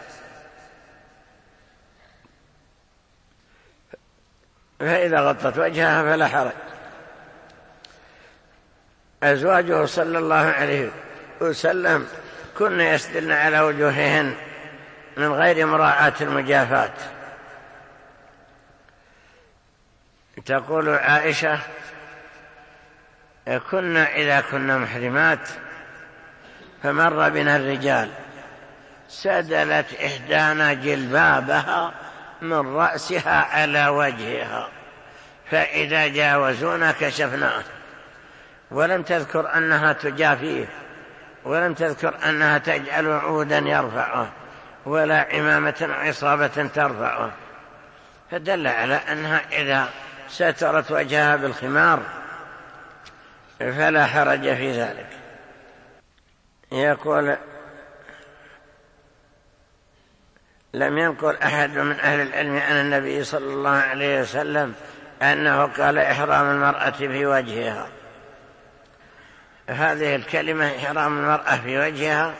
فإذا غطت وجهها فلا حرج. أزواجه صلى الله عليه وسلم كن يسدلن على وجوههن من غير مراعاة المجافات. تقول عائشة: كنا إذا كنا محرمات فمر بنا الرجال سدلت إحدانا جلبابها من رأسها على وجهها، فإذا جاوزونا كشفناه، ولم تذكر أنها تجافيه، ولم تذكر أنها تجعل عودا يرفعه ولا عمامة عصابة ترفعه، فدل على أنها إذا سترت وجهها بالخمار فلا حرج في ذلك. يقول: لم ينقل أحد من أهل العلم عن النبي صلى الله عليه وسلم أنه قال إحرام المرأة في وجهها. هذه الكلمة إحرام المرأة في وجهها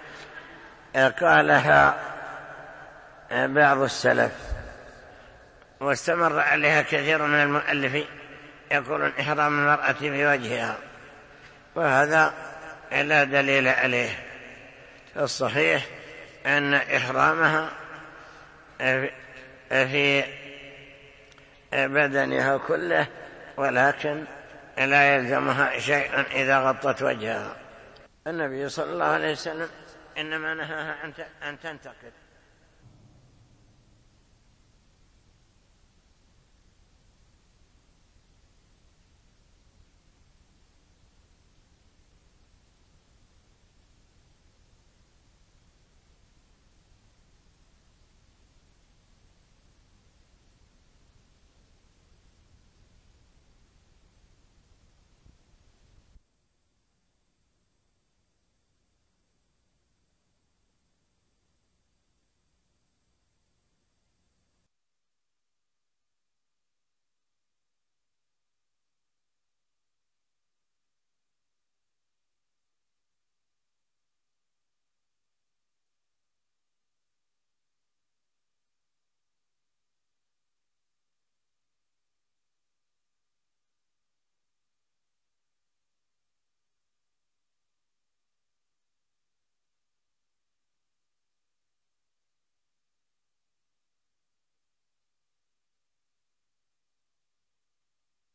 قالها بعض السلف واستمر عليها كثير من المؤلفين، يقولون إحرام المرأة في وجهها، وهذا لا دليل عليه. الصحيح أن إحرامها في بدنها كله، ولكن لا يلزمها شيء إذا غطت وجهها. النبي صلى الله عليه وسلم إنما نهاها أن تنتقد